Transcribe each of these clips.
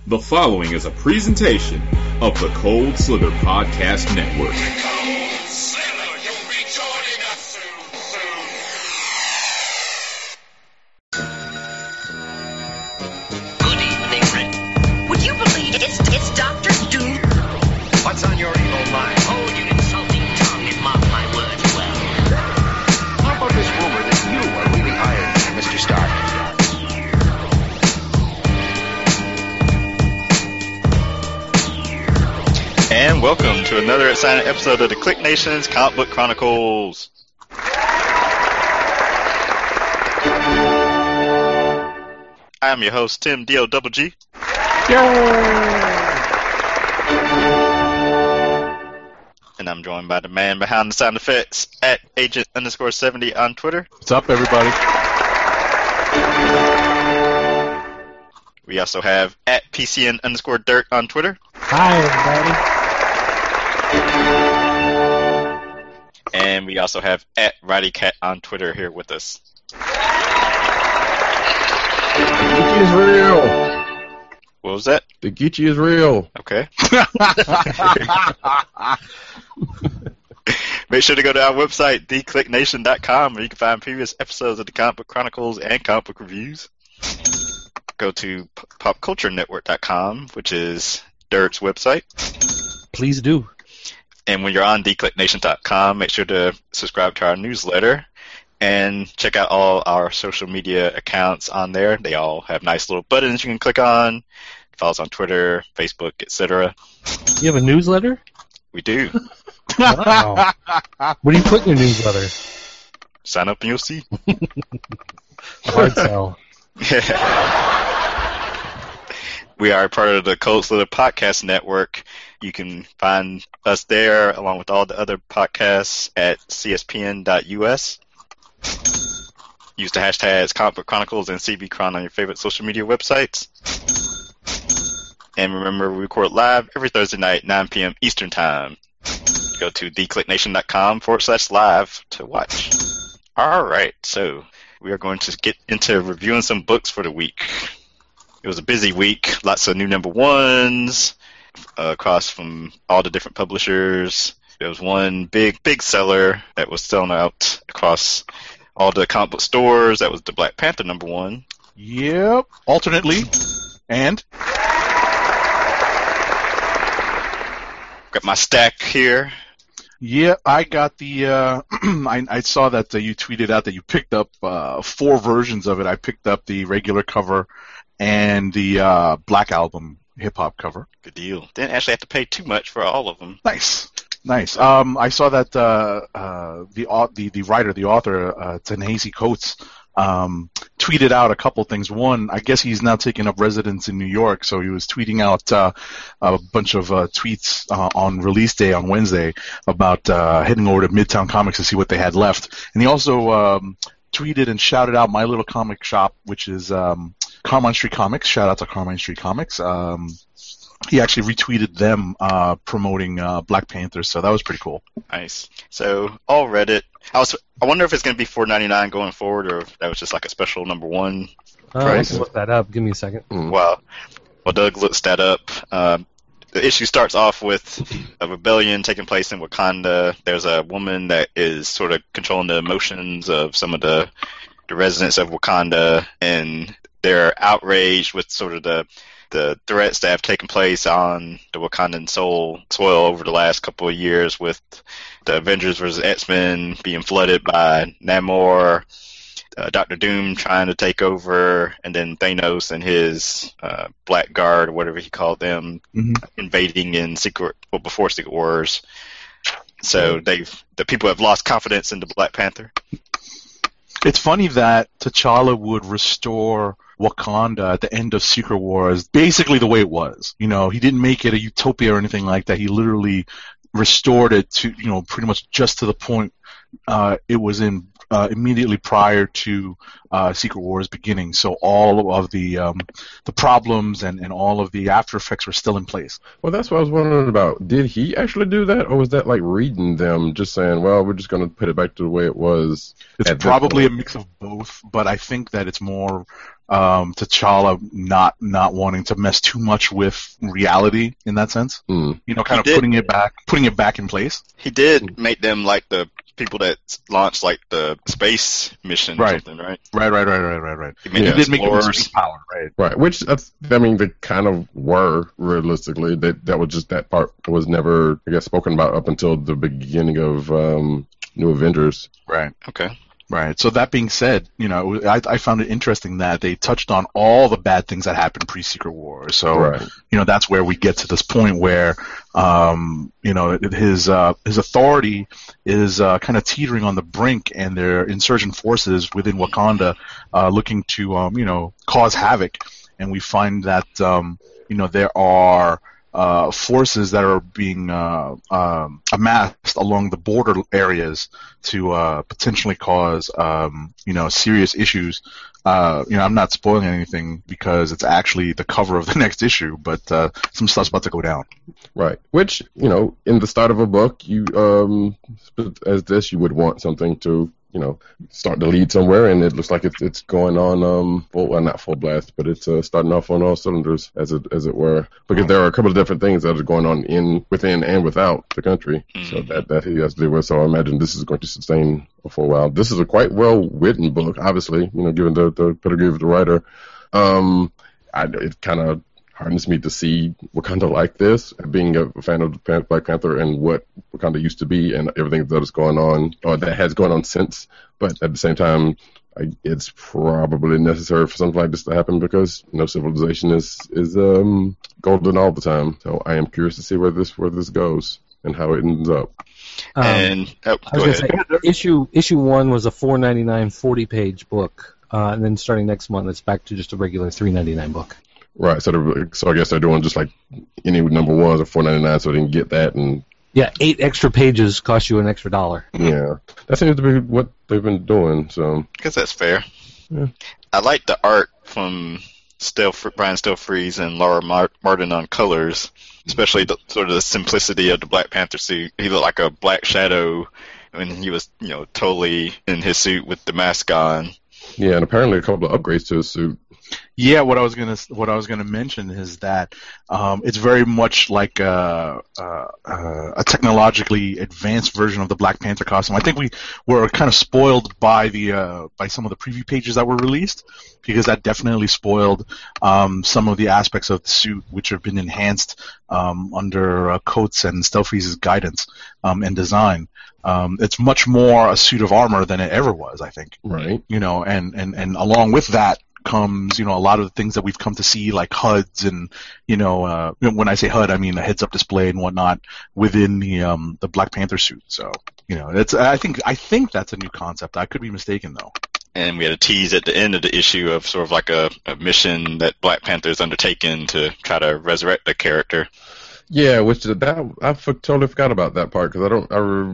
The following is a presentation of the Cold Slither Podcast Network. Cold Slither, you'll be joining us soon. Good evening, Rick. Would you believe it's Dr. Doom? What's on your evil mind? Hold your insulting tongue and mark my words well. How about this rumor that you are really Iron Man, Mr. Stark? And welcome to another exciting episode of the Click Nation's Comic Book Chronicles. I'm your host, Tim D-O-double-G. And I'm joined by the man behind the sound effects at Agent_70 on Twitter. What's up, everybody? We also have at PCN_Dirt on Twitter. Hi, everybody. And we also have at RowdyCat on Twitter here with us. The Geechee is real. What was that? The Geechee is real. Okay. Make sure to go to our website, theclicknation.com, where you can find previous episodes of the Comic Book Chronicles and comic book reviews. Go to popculturenetwork.com, which is Dirt's website. Please do. And when you're on theclicknation.com, make sure to subscribe to our newsletter and check out all our social media accounts on there. They all have nice little buttons you can click on. Follow us on Twitter, Facebook, etc. You have a newsletter? We do. Wow. What do you put in your newsletter? Sign up and you'll see. Hard sell. We are part of the Cold Slither Podcast Network. You can find us there along with all the other podcasts at cspn.us. Use the hashtags Comic Book Chronicles and CBChron on your favorite social media websites. And remember, we record live every Thursday night, 9 p.m. Eastern Time. Go to theclicknation.com/live to watch. All right, so we are going to get into reviewing some books for the week. It was a busy week, lots of new number ones across from all the different publishers. There was one big seller that was selling out across all the comic book stores. That was the Black Panther number one. Yep. Alternately. And? Got my stack here. Yeah, I got the, I saw that you tweeted out that you picked up 4 versions of it. I picked up the regular cover and the Black Album hip-hop cover. Good deal. Didn't actually have to pay too much for all of them. Nice. I saw that the writer, the author, Ta-Nehisi Coates, tweeted out a couple things. One, I guess he's now taking up residence in New York, so he was tweeting out a bunch of tweets on release day on Wednesday about heading over to Midtown Comics to see what they had left. And he also tweeted and shouted out my little comic shop, which is Carmine Street Comics. Shout out to Carmine Street Comics. He actually retweeted them promoting Black Panther, so that was pretty cool. Nice. So, all Reddit. I wonder if it's going to be $4.99 going forward, or if that was just like a special number one I price. can look that up. Give me a second. Well, Doug looks that up. The issue starts off with a rebellion taking place in Wakanda. There's a woman that is sort of controlling the emotions of some of the residents of Wakanda, and they're outraged with sort of the threats that have taken place on the Wakandan soil over the last couple of years, with the Avengers vs. X-Men being flooded by Namor, Dr. Doom trying to take over, and then Thanos and his Black Guard, or whatever he called them, invading before Secret Wars. So the people have lost confidence in the Black Panther. It's funny that T'Challa would restore Wakanda at the end of Secret Wars basically the way it was. You know, he didn't make it a utopia or anything like that. He literally restored it to, pretty much just to the point it was in immediately prior to Secret Wars beginning. So all of the problems and all of the after effects were still in place. Well, that's what I was wondering about. Did he actually do that, or was that like reading them, just saying, well, we're just going to put it back to the way it was? It's probably a mix of both, but I think that it's more T'Challa not wanting to mess too much with reality in that sense. Mm. You know, kind of putting it back in place. He did make them like the people that launched like the space mission or something, right? Right. He made He them did make them explorers. space power, right? Right, which I mean, they kind of were realistically. That was just that part was never, I guess, spoken about up until the beginning of New Avengers. Right. Okay. Right. So that being said, you know, I found it interesting that they touched on all the bad things that happened pre-Secret War. So, Right. you know, that's where we get to this point where, you know, his authority is kind of teetering on the brink, and their insurgent forces within Wakanda looking to, you know, cause havoc. And we find that, you know, there are forces that are being amassed along the border areas to potentially cause, you know, serious issues. You know, I'm not spoiling anything because it's actually the cover of the next issue, but some stuff's about to go down. Right, which, you know, in the start of a book, you as this, you would want something to, you know, start to lead somewhere, and it looks like it's going on not full blast, but it's starting off on all cylinders, as it were, because there are a couple of different things that are going on within and without the country. So that he has to deal with. So I imagine this is going to sustain for a while. This is a quite well written book, obviously, you know, given the pedigree of the writer. It kind of hardens me to see Wakanda like this, being a fan of Black Panther and what Wakanda used to be and everything that is going on, or that has gone on since. But at the same time, it's probably necessary for something like this to happen because, you know, civilization is golden all the time. So I am curious to see where this goes and how it ends up. Go ahead. Say, issue 1 was a $4.99 40-page book, and then starting next month, it's back to just a regular $3.99 book. Right, so I guess they're doing just like any number ones are $4.99, so they can get that, and yeah, 8 extra pages cost you an extra $1. Yeah, that seems to be what they've been doing. So I guess that's fair. Yeah. I like the art from Brian Stelfreeze and Laura Martin on colors, especially the sort of the simplicity of the Black Panther suit. He looked like a Black Shadow when he was, you know, totally in his suit with the mask on. Yeah, and apparently a couple of upgrades to his suit. Yeah, what I was gonna mention is that it's very much like a technologically advanced version of the Black Panther costume. I think we were kind of spoiled by some of the preview pages that were released, because that definitely spoiled some of the aspects of the suit, which have been enhanced under Coates and Stelfreeze's guidance and design. It's much more a suit of armor than it ever was, I think. Right. You know, and along with that comes, you know, a lot of the things that we've come to see, like HUDs and, you know, when I say HUD, I mean a heads-up display and whatnot within the Black Panther suit. So, you know, I think that's a new concept. I could be mistaken though. And we had a tease at the end of the issue of sort of like a mission that Black Panther's undertaken to try to resurrect the character. Yeah, I totally forgot about that part because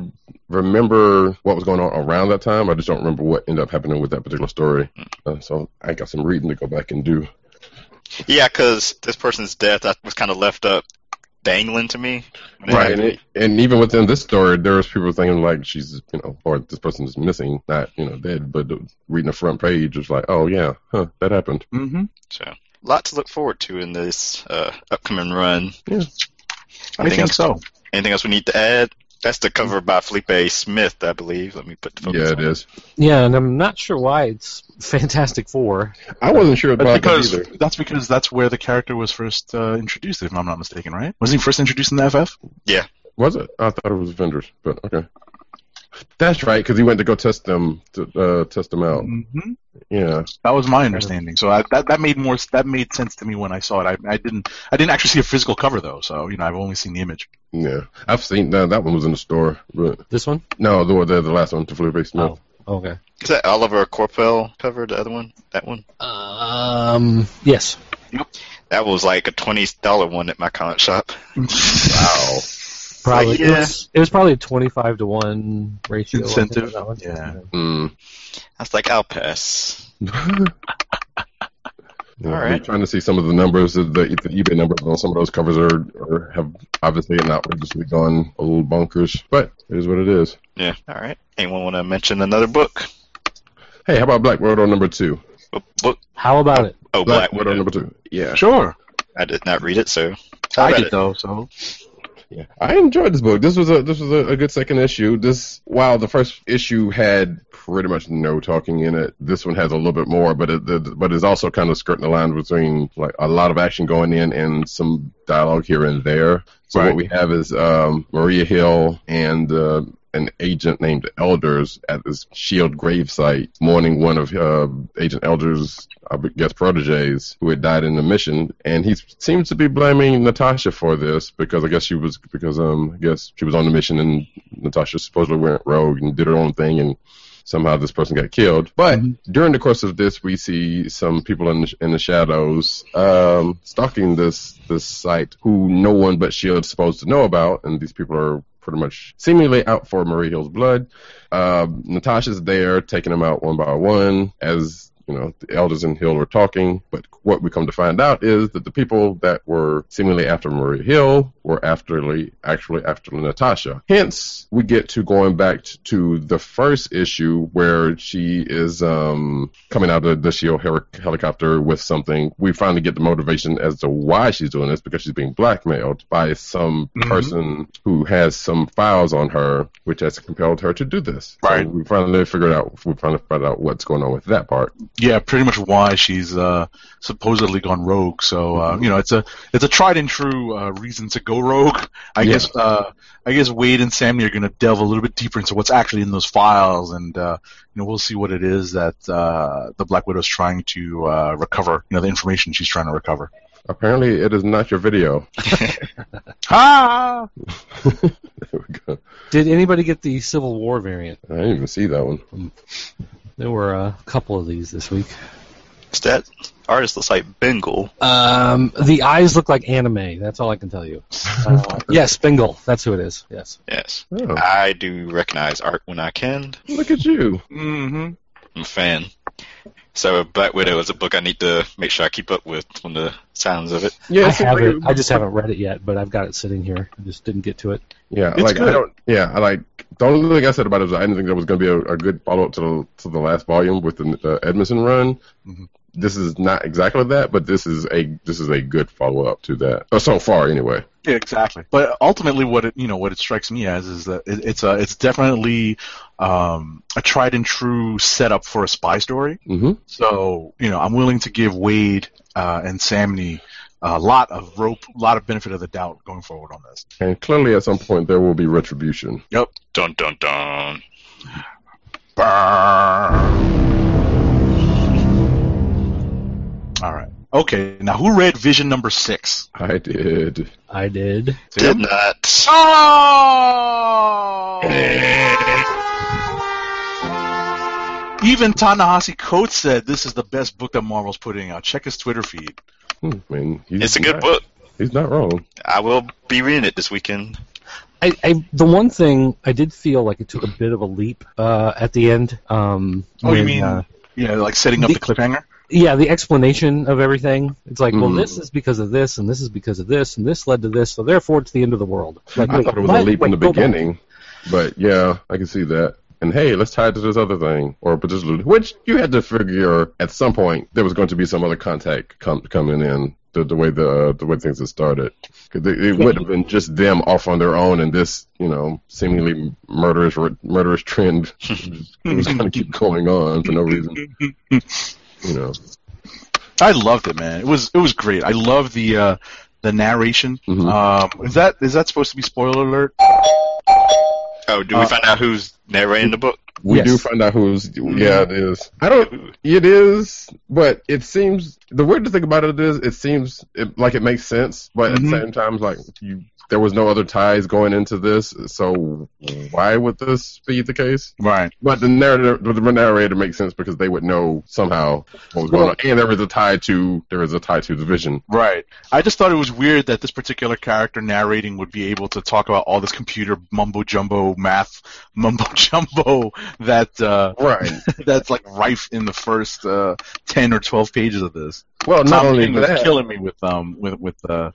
remember what was going on around that time. I just don't remember what ended up happening with that particular story. So I got some reading to go back and do. Yeah, because this person's death was kind of left up dangling to me. Right, and even within this story, there was people thinking like she's, you know, or this person is missing, not, you know, dead, but reading the front page was like, oh yeah, that happened. Mm-hmm. So, a lot to look forward to in this upcoming run. Yeah. I think so. Anything else we need to add? That's the cover by Felipe Smith, I believe. Let me put the focus on it is. Yeah, and I'm not sure why it's Fantastic Four. I wasn't sure about that either. That's because that's where the character was first introduced, if I'm not mistaken, right? Wasn't he first introduced in the FF? Yeah. Was it? I thought it was Avengers, but okay. That's right, because he went to go test them out. Mm-hmm. Yeah, that was my understanding. So that made sense to me when I saw it. I didn't actually see a physical cover though, so you know I've only seen the image. Yeah, I've seen that one was in the store, but this one? No, the last one, to Felipe Smith. Oh, okay. Is that Oliver Coipel cover? The other one? That one? Yes. Yep. That was like a $20 one at my comic shop. Wow. Probably. Like, yeah. It was probably a 25-to-1 ratio. Incentive. Yeah. Mm. I was like, I'll pass. Yeah, all right. I'm trying to see some of the numbers, the eBay numbers on some of those covers have obviously not outrageously gone a little bonkers, but it is what it is. Yeah. All right. Anyone want to mention another book? Hey, how about Black Widow number 2? Book. How about it? Oh, Black Widow. number 2. Yeah. Sure. I did not read it, so I read did it. though. So Yeah, I enjoyed this book. This was a good second issue. While the first issue had pretty much no talking in it, this one has a little bit more, but it's also kind of skirting the line between like a lot of action going in and some dialogue here and there. So Right. what we have is Maria Hill and an agent named Elders at this Shield gravesite mourning one of Agent Elders' I guess proteges who had died in the mission, and he seems to be blaming Natasha for this because I guess she was on the mission and Natasha supposedly went rogue and did her own thing and somehow this person got killed. But during the course of this, we see some people in the shadows stalking this site who no one but Shield is supposed to know about, and these people are pretty much seemingly out for Maria Hill's blood. Natasha's there taking them out one by one as the Elders and Hill were talking, but what we come to find out is that the people that were seemingly after Maria Hill were actually after Natasha. Hence, we get to going back to the first issue where she is coming out of the Shield helicopter with something. We finally get the motivation as to why she's doing this, because she's being blackmailed by some person who has some files on her, which has compelled her to do this. Right. So we finally find out what's going on with that part. yeah, pretty much why she's supposedly gone rogue. So it's a tried and true reason to go rogue. I guess Wade and Sammy are going to delve a little bit deeper into what's actually in those files, and we'll see what it is that the Black Widow's trying to recover. The information she's trying to recover. Apparently, it is not your video. Ha! There we go. Did anybody get the Civil War variant? I didn't even see that one. There were a couple of these this week. That artist looks like Bengal. The eyes look like anime. That's all I can tell you. Yes, Bengal. That's who it is. Yes. Yes. Oh. I do recognize art when I can. Look at you. Mm-hmm. I'm a fan. So Black Widow is a book I need to make sure I keep up with from the sounds of it. Yeah, I have it. I just haven't read it yet, but I've got it sitting here. I just didn't get to it. Yeah, It's good. The only thing I said about it was I didn't think there was going to be a good follow up to the last volume with the Edmondson run. Mm-hmm. This is not exactly that, but this is a good follow up to that. So far, anyway. Yeah, exactly. But ultimately, what it strikes me as is that it's definitely a tried and true setup for a spy story. Mm-hmm. So I'm willing to give Wade and Samney a lot of benefit of the doubt going forward on this. And clearly, at some point, there will be retribution. Yep. Dun dun dun. Burn. All right. Okay. Now, who read Vision number 6? I did. I did. Did not. Oh! Even Ta-Nehisi Coates said this is the best book that Marvel's putting out. Check his Twitter feed. I mean, It's a good book. He's not wrong. I will be reading it this weekend. The one thing I did feel like it took a bit of a leap at the end. You mean like setting up the cliffhanger? Yeah, the explanation of everything. It's like, well, this is because of this, and this is because of this, and this led to this, so therefore it's the end of the world. Like, I thought it was a leap in the beginning, but yeah, I can see that. And hey, let's tie it to this other thing, which you had to figure at some point there was going to be some other contact coming in. The way things had started, because it would have been just them off on their own, and this seemingly murderous trend was going to keep going on for no reason. I loved it, man. It was great. I love the narration. Mm-hmm. Is that supposed to be spoiler alert? Oh, do we find out who's narrating the book? We do find out who's. Yeah, it is. It is, but it seems the weird thing about it is it seems like it makes sense, but at the same time, like there was no other ties going into this, so why would this be the case? Right. But the narrator makes sense because they would know somehow what was going on, and there is a tie to the Vision. Right. I just thought it was weird that this particular character narrating would be able to talk about all this computer math mumbo jumbo that that's like rife in the first 10 or 12 pages of this. Well, not only King was that, killing me with the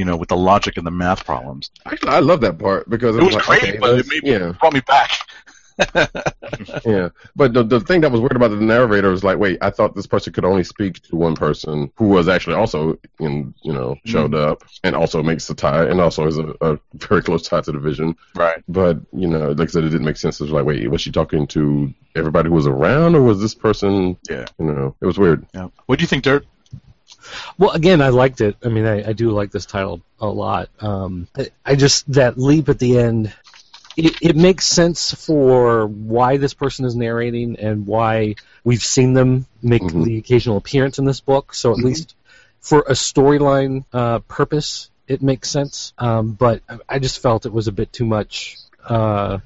logic and the math problems. Actually, I love that part because It was like, great, okay, but it brought me back. Yeah, but the thing that was weird about the narrator was like, wait, I thought this person could only speak to one person who was actually also showed up and also makes the tie and also is a very close tie to the Vision. Right. But like I said, it didn't make sense. It was like, wait, was she talking to everybody who was around, or was this person? Yeah. It was weird. Yeah. What do you think, Dirt? Well, again, I liked it. I mean, I do like this title a lot. I just, that leap at the end, it makes sense for why this person is narrating and why we've seen them make the occasional appearance in this book. So at least for a storyline purpose, it makes sense. But I just felt it was a bit too much. Well,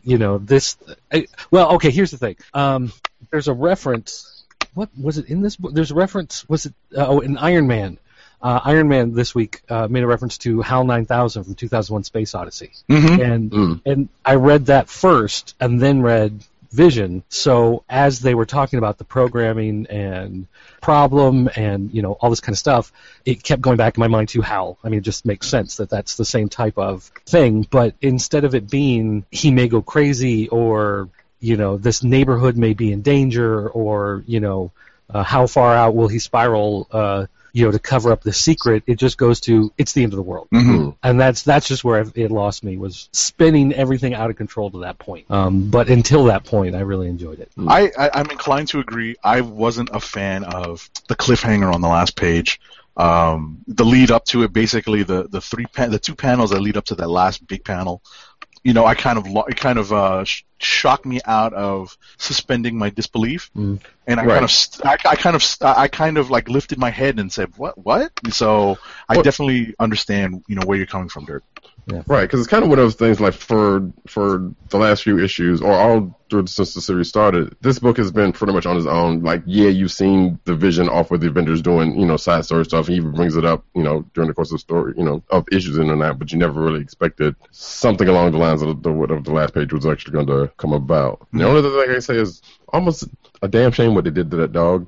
okay, here's the thing. There's a reference. What was it in this book? There's a reference. Was it? In Iron Man. Iron Man this week made a reference to HAL 9000 from 2001: Space Odyssey, and I read that first and then read Vision. So as they were talking about the programming and problem and all this kind of stuff, it kept going back in my mind to HAL. I mean, it just makes sense that that's the same type of thing. But instead of it being he may go crazy or this neighborhood may be in danger, or how far out will he spiral? To cover up the secret, it just goes to it's the end of the world, and that's just where it lost me, was spinning everything out of control to that point. But until that point, I really enjoyed it. I'm inclined to agree. I wasn't a fan of the cliffhanger on the last page. The lead up to it, basically the two panels that lead up to that last big panel. It kind of shocked me out of suspending my disbelief, and I kind of like lifted my head and said, "What?" So I definitely understand, where you're coming from, Dirt. Yeah. Right, because it's kind of one of those things. Like for the last few issues, or all since the series started, this book has been pretty much on its own. Like, you've seen the Vision off with the Avengers doing, side story stuff. He even brings it up, during the course of the story, of issues and that. But you never really expected something along the lines of the last page was actually going to come about. The only other thing I can say is almost a damn shame what they did to that dog.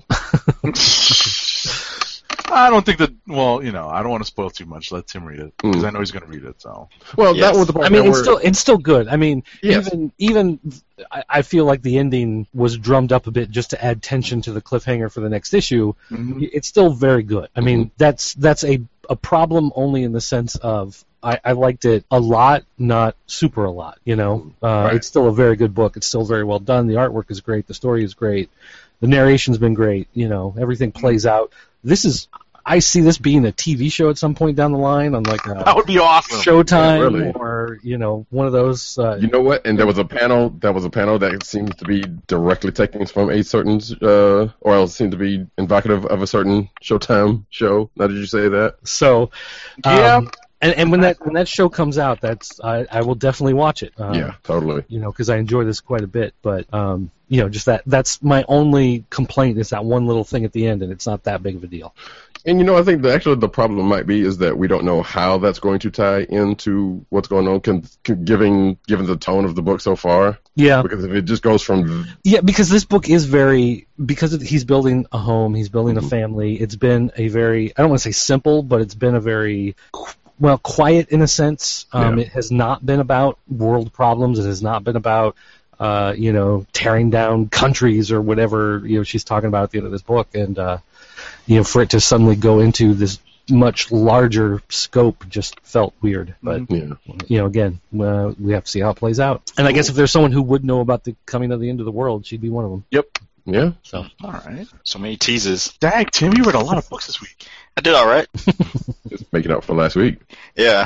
I don't think that. Well, I don't want to spoil too much. Let Tim read it because I know he's going to read it. So. Well, that was the part. I mean, it's still good. I mean, yes. even I feel like the ending was drummed up a bit just to add tension to the cliffhanger for the next issue. It's still very good. I mean, that's a problem only in the sense of I liked it a lot, not super a lot. Right. It's still a very good book. It's still very well done. The artwork is great. The story is great. The narration's been great. Everything plays out. I see this being a TV show at some point down the line on like that would be awesome. Showtime or one of those. You know what? And there was a panel that seems to be directly taken from a certain, or else seemed to be evocative of a certain Showtime show. Now, did you say that? So, yeah. And when that show comes out, I will definitely watch it. Yeah, totally. Because I enjoy this quite a bit. But just that's my only complaint is that one little thing at the end, and it's not that big of a deal. And I think the problem might be is that we don't know how that's going to tie into what's going on, given the tone of the book so far. Yeah. Because if it just goes from... Yeah, because this book is he's building a home, he's building a family. It's been a very, I don't want to say simple, but it's been a very... quiet in a sense. It has not been about world problems. It has not been about, tearing down countries or whatever, she's talking about at the end of this book. And, for it to suddenly go into this much larger scope just felt weird. But, again, we have to see how it plays out. And I guess if there's someone who would know about the coming of the end of the world, she'd be one of them. Yep. Yeah. So, all right. So many teases. Dang, Tim, you read a lot of books this week. I did all right. Just make it up for last week. Yeah.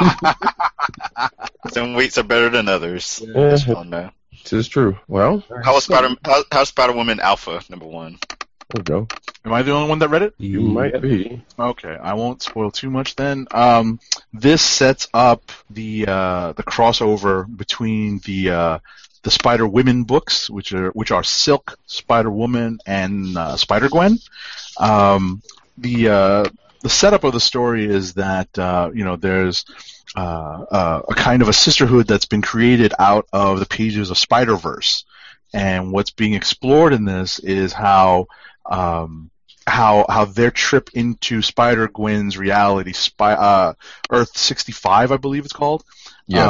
Some weeks are better than others. Yeah. This is true. Well, how's Spider-Woman Alpha #1? There we go. Am I the only one that read it? You might be. Okay, I won't spoil too much then. This sets up the crossover between the Spider-Women books, which are Silk, Spider-Woman, and Spider-Gwen. The setup of the story is that there's a kind of a sisterhood that's been created out of the pages of Spider-Verse, and what's being explored in this is how how their trip into Spider-Gwen's reality, Earth 65, I believe it's called. Yes.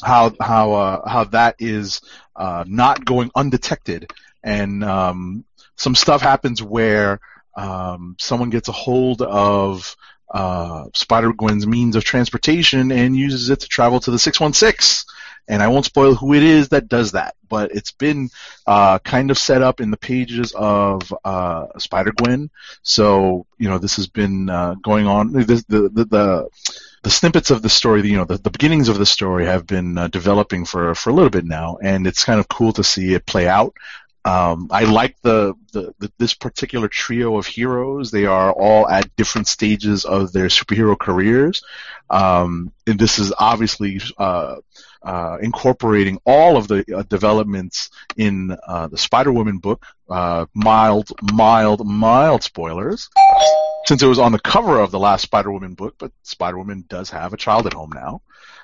How that is not going undetected, and some stuff happens where someone gets a hold of Spider-Gwen's means of transportation and uses it to travel to the 616. And I won't spoil who it is that does that, but it's been kind of set up in the pages of Spider-Gwen. So, this has been going on. The snippets of the story, the beginnings of the story have been developing for a little bit now, and it's kind of cool to see it play out. I like this particular trio of heroes. They are all at different stages of their superhero careers, and this is obviously incorporating all of the developments in the Spider-Woman book. Mild spoilers, since it was on the cover of the last Spider-Woman book, but Spider-Woman does have a child at home now.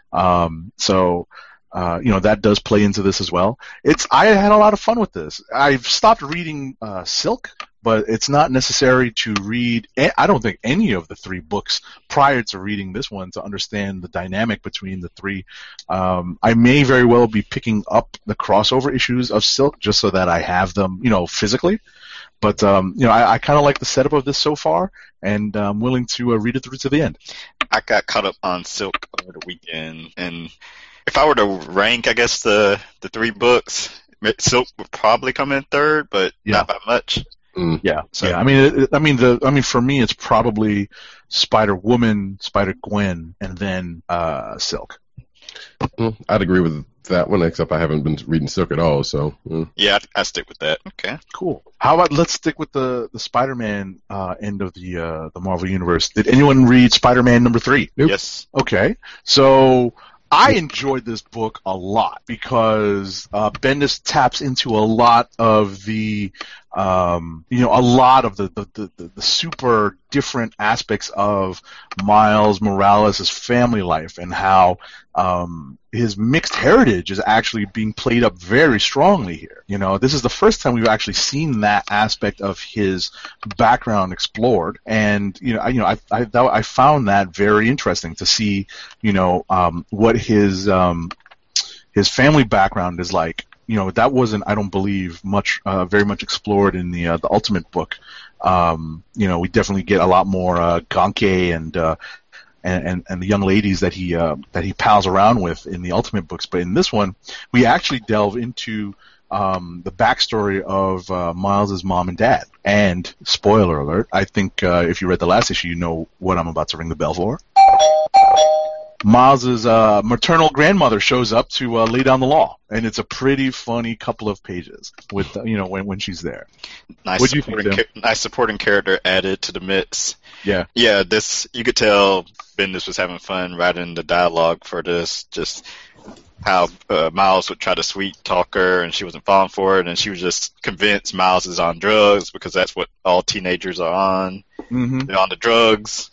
So that does play into this as well. I had a lot of fun with this. I've stopped reading Silk, but it's not necessary to read, I don't think, any of the three books prior to reading this one to understand the dynamic between the three. I may very well be picking up the crossover issues of Silk just so that I have them, physically. But, I kind of like the setup of this so far, and I'm willing to read it through to the end. I got caught up on Silk over the weekend, and if I were to rank, I guess, the three books, Silk would probably come in third, but not by much. Yeah. So, yeah. For me, it's probably Spider-Woman, Spider-Gwen, and then Silk. I'd agree with that one, except I haven't been reading Silk at all. So yeah, I stick with that. Okay, cool. How about let's stick with the Spider-Man end of the Marvel Universe? Did anyone read Spider-Man number 3? Nope. Yes. Okay, so I enjoyed this book a lot because Bendis taps into a lot of the the super different aspects of Miles Morales' family life, and how his mixed heritage is actually being played up very strongly here. This is the first time we've actually seen that aspect of his background explored, and I found that very interesting to see what his family background is like. That wasn't, I don't believe, very much explored in the Ultimate book. We definitely get a lot more Ganke and the young ladies that he pals around with in the Ultimate books. But in this one, we actually delve into the backstory of Miles' mom and dad. And spoiler alert, I think if you read the last issue, you know what I'm about to ring the bell for. Miles' maternal grandmother shows up to lay down the law, and it's a pretty funny couple of pages with when she's there. Nice supporting character added to the mix. Yeah. Yeah, this, you could tell Bendis was having fun writing the dialogue for this, just how Miles would try to sweet talk her and she wasn't falling for it, and she was just convinced Miles is on drugs because that's what all teenagers are on. Mm-hmm. They're on the drugs.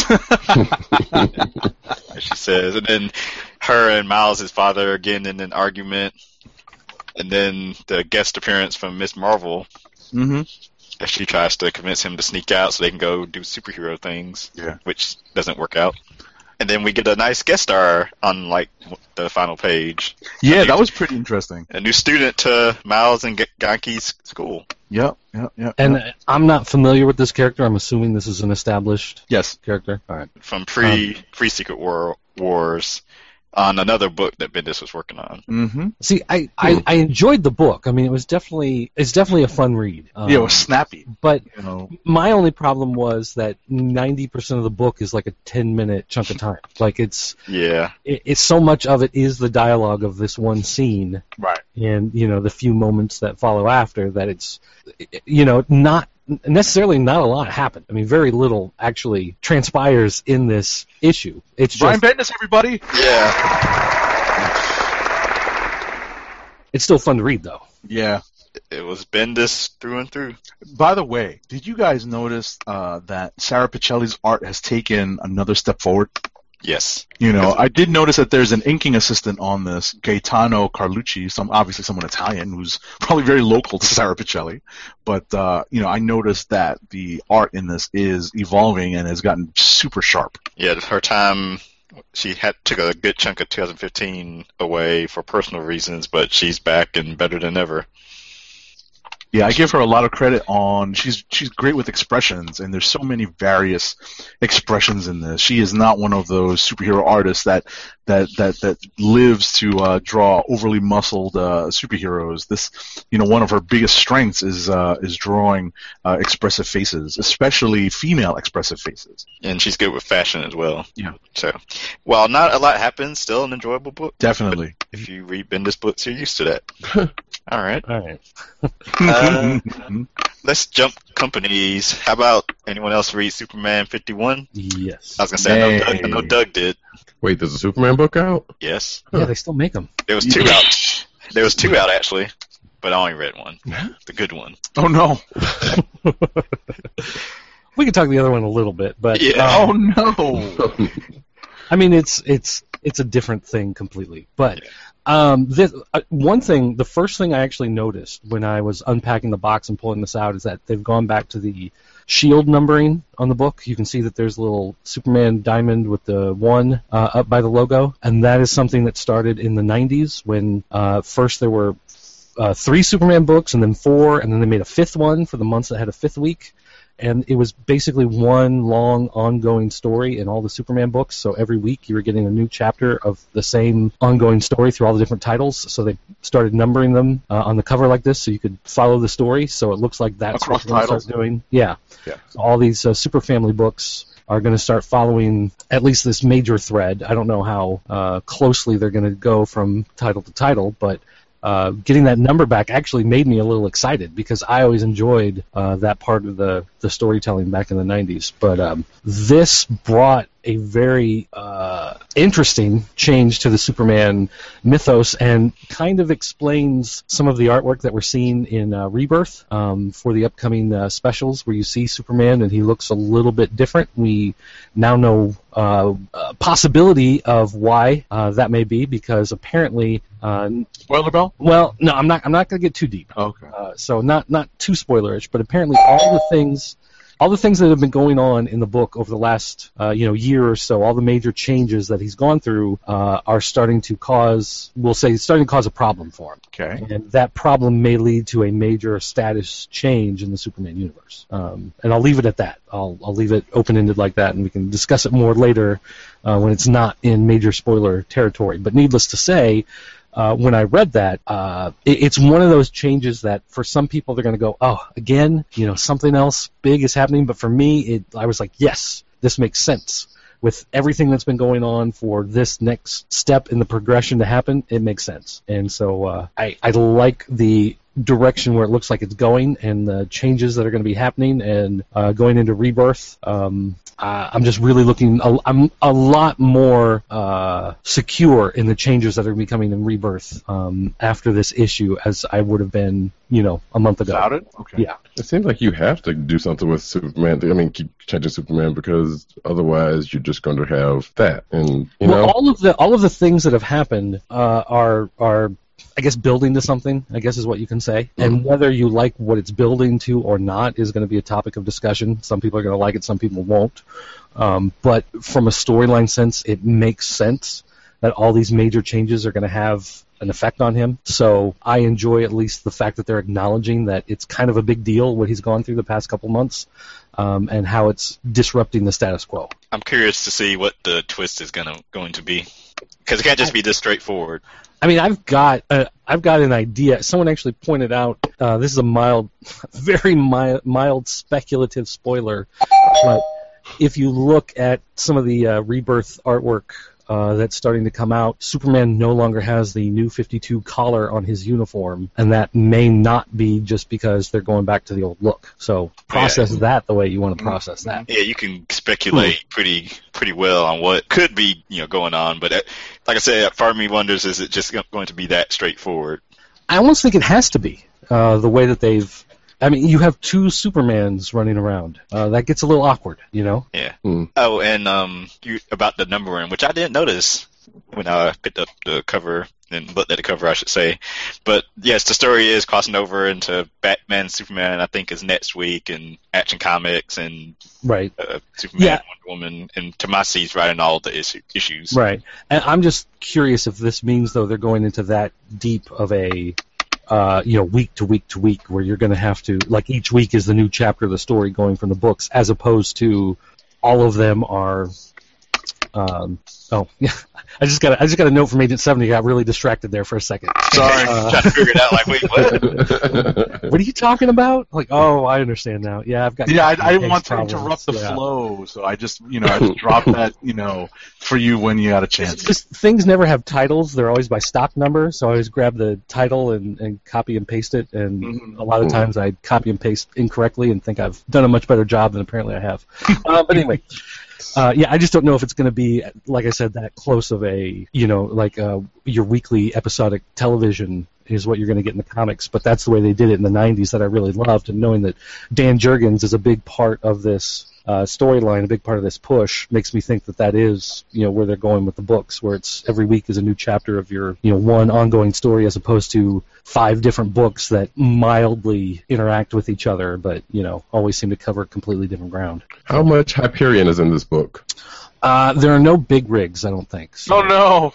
She says, and then her and Miles' father again in an argument, and then the guest appearance from Miss Marvel. Mm-hmm. As she tries to convince him to sneak out so they can go do superhero things, which doesn't work out. And then we get a nice guest star on the final page. Yeah, that was pretty interesting. A new student to Miles and Ganke's school. Yep. And I'm not familiar with this character. I'm assuming this is an established character. All right. From pre-Secret Wars on another book that Bendis was working on. Mm-hmm. See, I enjoyed the book. I mean, it's definitely a fun read. It was snappy. But my only problem was that 90% of the book is like a 10-minute chunk of time. It's so much of it is the dialogue of this one scene, right? And the few moments that follow after that. It's not necessarily not a lot happened. I mean, very little actually transpires in this issue. It's Brian Bendis, everybody. Yeah. It's still fun to read, though. Yeah. It was Bendis through and through. By the way, did you guys notice that Sarah Pichelli's art has taken another step forward? Yes. I did notice that there's an inking assistant on this, Gaetano Carlucci, obviously someone Italian who's probably very local to Sara Pichelli. But, I noticed that the art in this is evolving and has gotten super sharp. Yeah, her time, she took a good chunk of 2015 away for personal reasons, but she's back and better than ever. Yeah, I give her a lot of credit on. She's great with expressions, and there's so many various expressions in this. She is not one of those superhero artists that lives to draw overly muscled superheroes. This, one of her biggest strengths is drawing expressive faces, especially female expressive faces. And she's good with fashion as well. Yeah. So, while not a lot happens, still an enjoyable book. Definitely. But if you read Bendis books, you're used to that. All right. Let's jump companies. How about anyone else read Superman 51? Yes. I was going to say, I know Doug did. Wait, there's a Superman book out? Yes. Yeah, they still make them. There was 2 out. There was 2 out, actually, but I only read one. The good one. Oh, no. We can talk the other one a little bit, but... Yeah. Oh, no. I mean, it's a different thing completely, but... the first thing I actually noticed when I was unpacking the box and pulling this out is that they've gone back to the shield numbering on the book. You can see that there's a little Superman diamond with the 1 up by the logo, and that is something that started in the 90s when first there were 3 Superman books and then 4, and then they made a 5th one for the months that had a 5th week. And it was basically one long ongoing story in all the Superman books. So every week you were getting a new chapter of the same ongoing story through all the different titles. So they started numbering them on the cover like this so you could follow the story. So it looks like that's across what they're going to start doing. Yeah. So all these Super Family books are going to start following at least this major thread. I don't know how closely they're going to go from title to title, but getting that number back actually made me a little excited because I always enjoyed that part of the storytelling back in the 90s. But this brought a very interesting change to the Superman mythos and kind of explains some of the artwork that we're seeing in Rebirth for the upcoming specials where you see Superman and he looks a little bit different. We now know possibility of why that may be because apparently spoiler bell? Well, no, I'm not going to get too deep. Okay. So not too spoilerish, but apparently all the things that have been going on in the book over the last year or so, all the major changes that he's gone through are starting to cause a problem for him. Okay. And that problem may lead to a major status change in the Superman universe. And I'll leave it at that. I'll leave it open-ended like that, and we can discuss it more later when it's not in major spoiler territory. But needless to say, when I read that, it's one of those changes that for some people they're going to go, oh, again, something else big is happening. But for me, I was like, yes, this makes sense. With everything that's been going on for this next step in the progression to happen, it makes sense. And so I like the direction where it looks like it's going and the changes that are going to be happening and going into Rebirth. I'm just really I'm a lot more secure in the changes that are going to be coming in Rebirth after this issue as I would have been, a month ago. Without it? Okay. Yeah. It seems like you have to do something with Superman. I mean, keep changing Superman because otherwise you're just going to have that. And all of the things that have happened are I guess building to something, I guess is what you can say. Mm-hmm. And whether you like what it's building to or not is going to be a topic of discussion. Some people are going to like it, some people won't. But from a storyline sense, it makes sense that all these major changes are going to have an effect on him. So I enjoy at least the fact that they're acknowledging that it's kind of a big deal what he's gone through the past couple months and how it's disrupting the status quo. I'm curious to see what the twist is going to be. Because it can't just be this straightforward. I mean, I've got an idea. Someone actually pointed out this is a very mild speculative spoiler, but if you look at some of the Rebirth artwork that's starting to come out, Superman no longer has the New 52 collar on his uniform, and that may not be just because they're going back to the old look. So process that the way you want to process that. Yeah, you can speculate pretty well on what could be going on, but like I said, part of me wonders, is it just going to be that straightforward? I almost think it has to be the way that they've I mean, you have two Supermans running around. That gets a little awkward, you know? Yeah. Hmm. Oh, and you about the numbering, which I didn't notice when I picked up the cover and looked at the cover, I should say. But yes, the story is crossing over into Batman, Superman. I think is next week, and Action Comics and Right. Superman, Yeah. Wonder Woman, and Tomasi's writing all the issues. Right. And I'm just curious if this means, though, they're going into that deep of a, week to week to week, where you're going to have to, like, each week is the new chapter of the story going from the books, as opposed to all of them are. I just got a note from Agent 70. Got really distracted there for a second. Sorry, trying to figure it out. Like, wait, what? What are you talking about? Like, oh, I understand now. Yeah, I've got. Yeah, I didn't want to problems. interrupt the Yeah. flow, so I just dropped that, for you when you got a chance. Just things never have titles. They're always by stock number, so I always grab the title and copy and paste it, and a lot of times I copy and paste incorrectly and think I've done a much better job than apparently I have. But anyway. I just don't know if it's going to be, like I said, that close of a, your weekly episodic television is what you're going to get in the comics. But that's the way they did it in the 90s that I really loved. And knowing that Dan Jurgens is a big part of this storyline, a big part of this push, makes me think that is, where they're going with the books, where it's every week is a new chapter of your, one ongoing story, as opposed to 5 different books that mildly interact with each other, but, always seem to cover completely different ground. How much Hyperion is in this book? There are no big rigs, I don't think. So. Oh, no!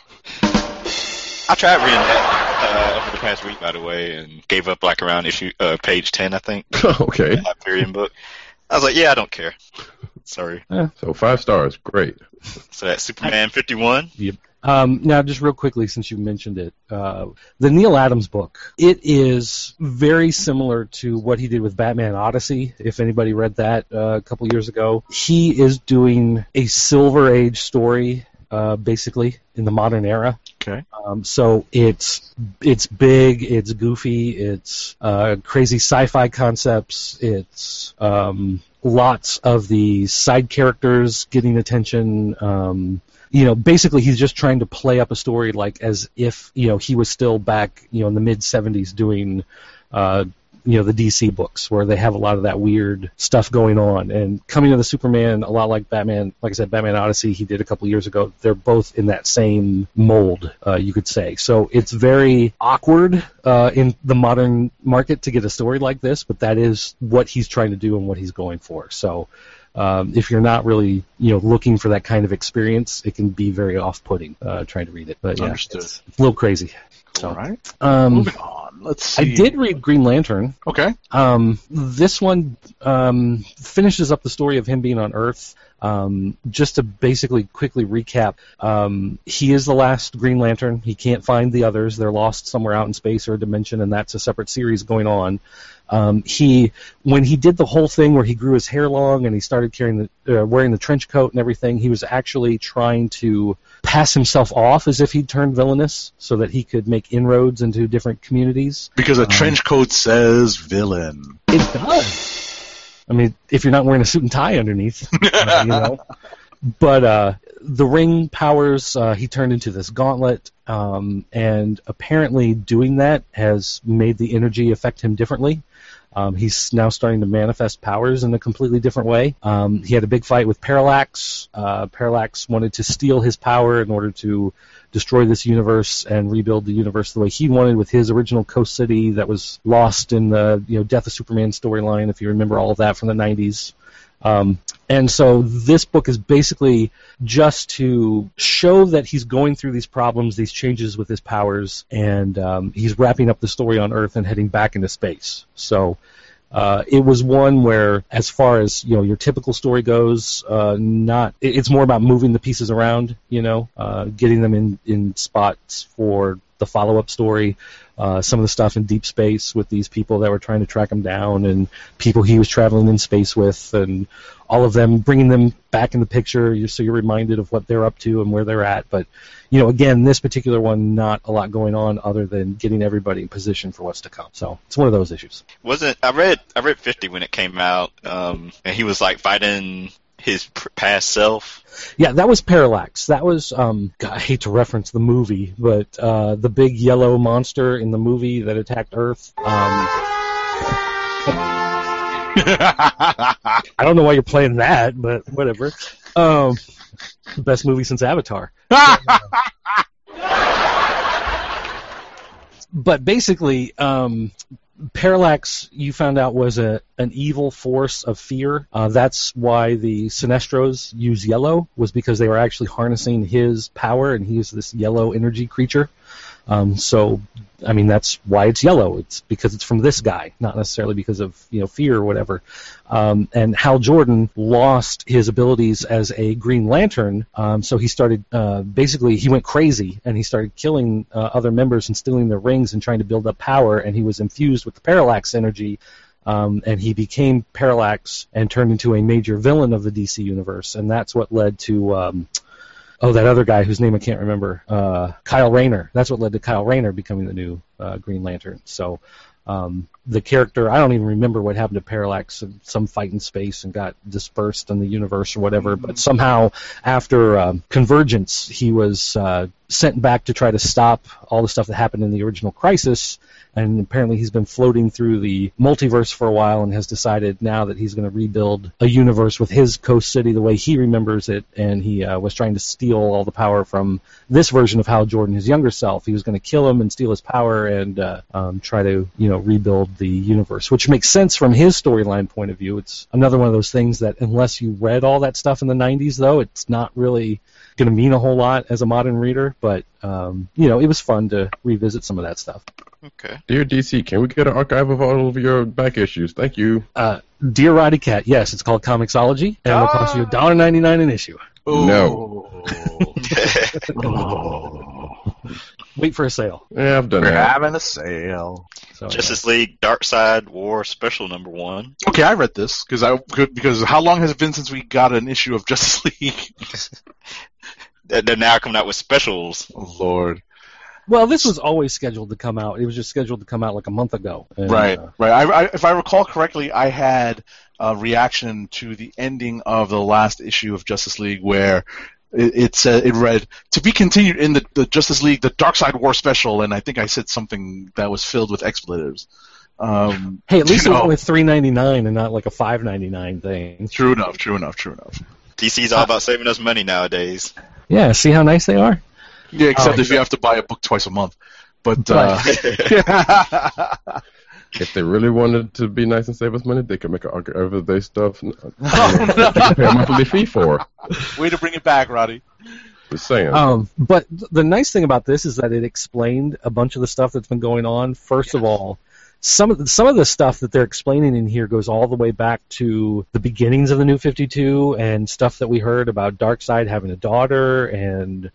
I tried reading that over the past week, by the way, and gave up like around page 10, I think. Okay. The Hyperion book. I was like, yeah, I don't care. Sorry. So 5 stars, great. So that's Superman 51. Yep. Now, just real quickly, since you mentioned it, the Neil Adams book, it is very similar to what he did with Batman Odyssey, if anybody read that a couple years ago. He is doing a Silver Age story, basically, in the modern era. Okay. So it's big, it's goofy, it's crazy sci-fi concepts, it's lots of the side characters getting attention. Basically he's just trying to play up a story like as if, he was still back, in the mid-'70s doing, the DC books where they have a lot of that weird stuff going on. And coming to the Superman, a lot like Batman, like I said, Batman Odyssey he did a couple years ago, they're both in that same mold, you could say. So it's very awkward in the modern market to get a story like this, but that is what he's trying to do and what he's going for. So if you're not really, looking for that kind of experience, it can be very off-putting trying to read it. But yeah, Understood. it's a little crazy. So, All right. Moving on. Let's see. I did read Green Lantern. Okay. This one finishes up the story of him being on Earth. Just to basically quickly recap, he is the last Green Lantern. He can't find the others. They're lost somewhere out in space or a dimension, and that's a separate series going on. When he did the whole thing where he grew his hair long and he started wearing the trench coat and everything, he was actually trying to pass himself off as if he'd turned villainous so that he could make inroads into different communities. Because a trench coat says villain. It does. I mean, if you're not wearing a suit and tie underneath, But the ring powers, he turned into this gauntlet, and apparently doing that has made the energy affect him differently. He's now starting to manifest powers in a completely different way. He had a big fight with Parallax. Parallax wanted to steal his power in order to destroy this universe and rebuild the universe the way he wanted with his original Coast City that was lost in the Death of Superman storyline, if you remember all of that from the 90s. And so this book is basically just to show that he's going through these problems, these changes with his powers, and he's wrapping up the story on Earth and heading back into space. So it was one where, as far as your typical story goes, it's more about moving the pieces around, getting them in spots for the follow-up story. Some of the stuff in deep space with these people that were trying to track him down and people he was traveling in space with, and all of them, bringing them back in the picture so you're reminded of what they're up to and where they're at. But, again, this particular one, not a lot going on other than getting everybody in position for what's to come. So it's one of those issues. I read 50 when it came out, and he was like fighting his past self. Yeah, that was Parallax. That was, God, I hate to reference the movie, but the big yellow monster in the movie that attacked Earth. I don't know why you're playing that, but whatever. Best movie since Avatar. But basically, Parallax, you found out, was an evil force of fear. That's why the Sinestros use yellow, was because they were actually harnessing his power, and he is this yellow energy creature. So, I mean, that's why it's yellow. It's because it's from this guy, not necessarily because of fear or whatever. And Hal Jordan lost his abilities as a Green Lantern, so he started basically he went crazy and he started killing other members and stealing their rings and trying to build up power. And he was infused with the Parallax energy. And he became Parallax and turned into a major villain of the DC universe, and that's what led to. That other guy whose name I can't remember, Kyle Rayner. That's what led to Kyle Rayner becoming the new Green Lantern. So the character, I don't even remember what happened to Parallax. Some fight in space and got dispersed in the universe or whatever. But somehow, after Convergence, he was sent back to try to stop all the stuff that happened in the original Crisis. And apparently he's been floating through the multiverse for a while and has decided now that he's going to rebuild a universe with his Coast City the way he remembers it. And he was trying to steal all the power from this version of Hal Jordan, his younger self. He was going to kill him and steal his power and try to, rebuild the universe, which makes sense from his storyline point of view. It's another one of those things that unless you read all that stuff in the 90s, though, it's not really going to mean a whole lot as a modern reader. But, it was fun to revisit some of that stuff. Okay. Dear DC, can we get an archive of all of your back issues? Thank you. Dear Roddy Cat, yes, it's called Comixology, and it'll cost you $1.99 an issue. Ooh. No. Wait for a sale. Yeah, I've done We're that. having a sale. So, Justice League Darkseid War Special #1. Okay, I read this because how long has it been since we got an issue of Justice League? They're now coming out with specials. Oh, Lord. Well, this was always scheduled to come out. It was just scheduled to come out like a month ago. And, Right. If I recall correctly, I had a reaction to the ending of the last issue of Justice League where it said, it read, to be continued in the Justice League, the Darkseid War Special, and I think I said something that was filled with expletives. Hey, at least it went with $3.99 and not like a $5.99 thing. True enough. DC's all about saving us money nowadays. Yeah, see how nice they are? Yeah, except if you have to buy a book twice a month. But if they really wanted to be nice and save us money, they could make an archive of their stuff. No. They could pay a monthly fee for. Way to bring it back, Roddy. Just saying. But the nice thing about this is that it explained a bunch of the stuff that's been going on. First of all, some of the stuff that they're explaining in here goes all the way back to the beginnings of the New 52 and stuff that we heard about Darkseid having a daughter and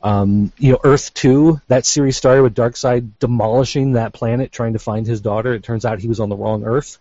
Earth 2. That series started with Darkseid demolishing that planet, trying to find his daughter. It turns out he was on the wrong Earth.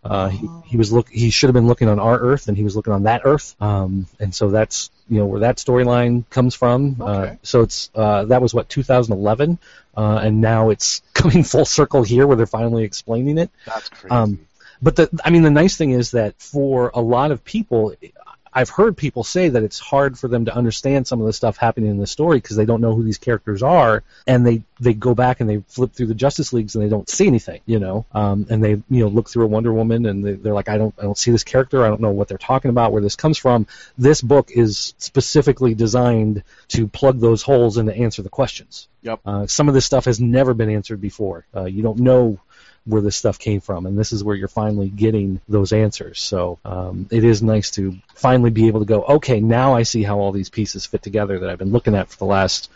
He should have been looking on our Earth, and he was looking on that Earth. And so that's where that storyline comes from. Okay. So it's that was 2011, and now it's coming full circle here, where they're finally explaining it. That's crazy. But the nice thing is that for a lot of people, I've heard people say that it's hard for them to understand some of the stuff happening in the story because they don't know who these characters are, and they go back and they flip through the Justice Leagues and they don't see anything, and they look through a Wonder Woman and they're like, I don't see this character, I don't know what they're talking about, where this comes from. This book is specifically designed to plug those holes and to answer the questions. Yep. Some of this stuff has never been answered before. You don't know where this stuff came from, and this is where you're finally getting those answers. So it is nice to finally be able to go, okay, now I see how all these pieces fit together that I've been looking at for the last,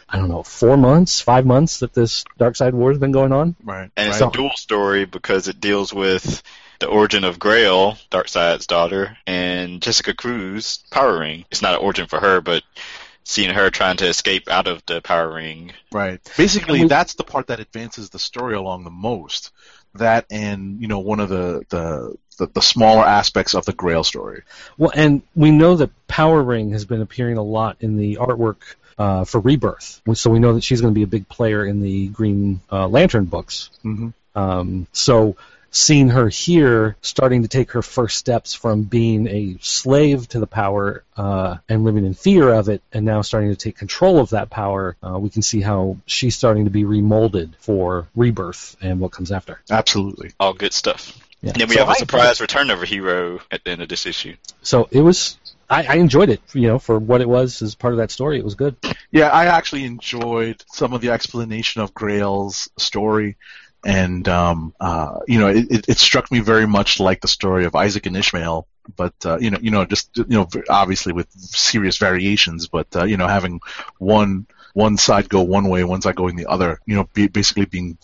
4 months, 5 months that this Darkseid War has been going on. Right. And it's a dual story because it deals with the origin of Grail, Darkseid's daughter, and Jessica Cruz, Power Ring. It's not an origin for her, but seeing her trying to escape out of the Power Ring. Right. Basically, that's the part that advances the story along the most. That and, one of the smaller aspects of the Grail story. Well, and we know that Power Ring has been appearing a lot in the artwork for Rebirth. So we know that she's going to be a big player in the Green Lantern books. Mm-hmm. So seeing her here starting to take her first steps from being a slave to the power and living in fear of it, and now starting to take control of that power, we can see how she's starting to be remolded for Rebirth and what comes after. Absolutely. All good stuff. Yeah. And then we So have a I- surprise return of a hero at the end of this issue. So it was. I enjoyed it. For what it was as part of that story, it was good. Yeah, I actually enjoyed some of the explanation of Grail's story, and it struck me very much like the story of Isaac and Ishmael, but obviously with serious variations, but having one side go one way, one side going the other, basically being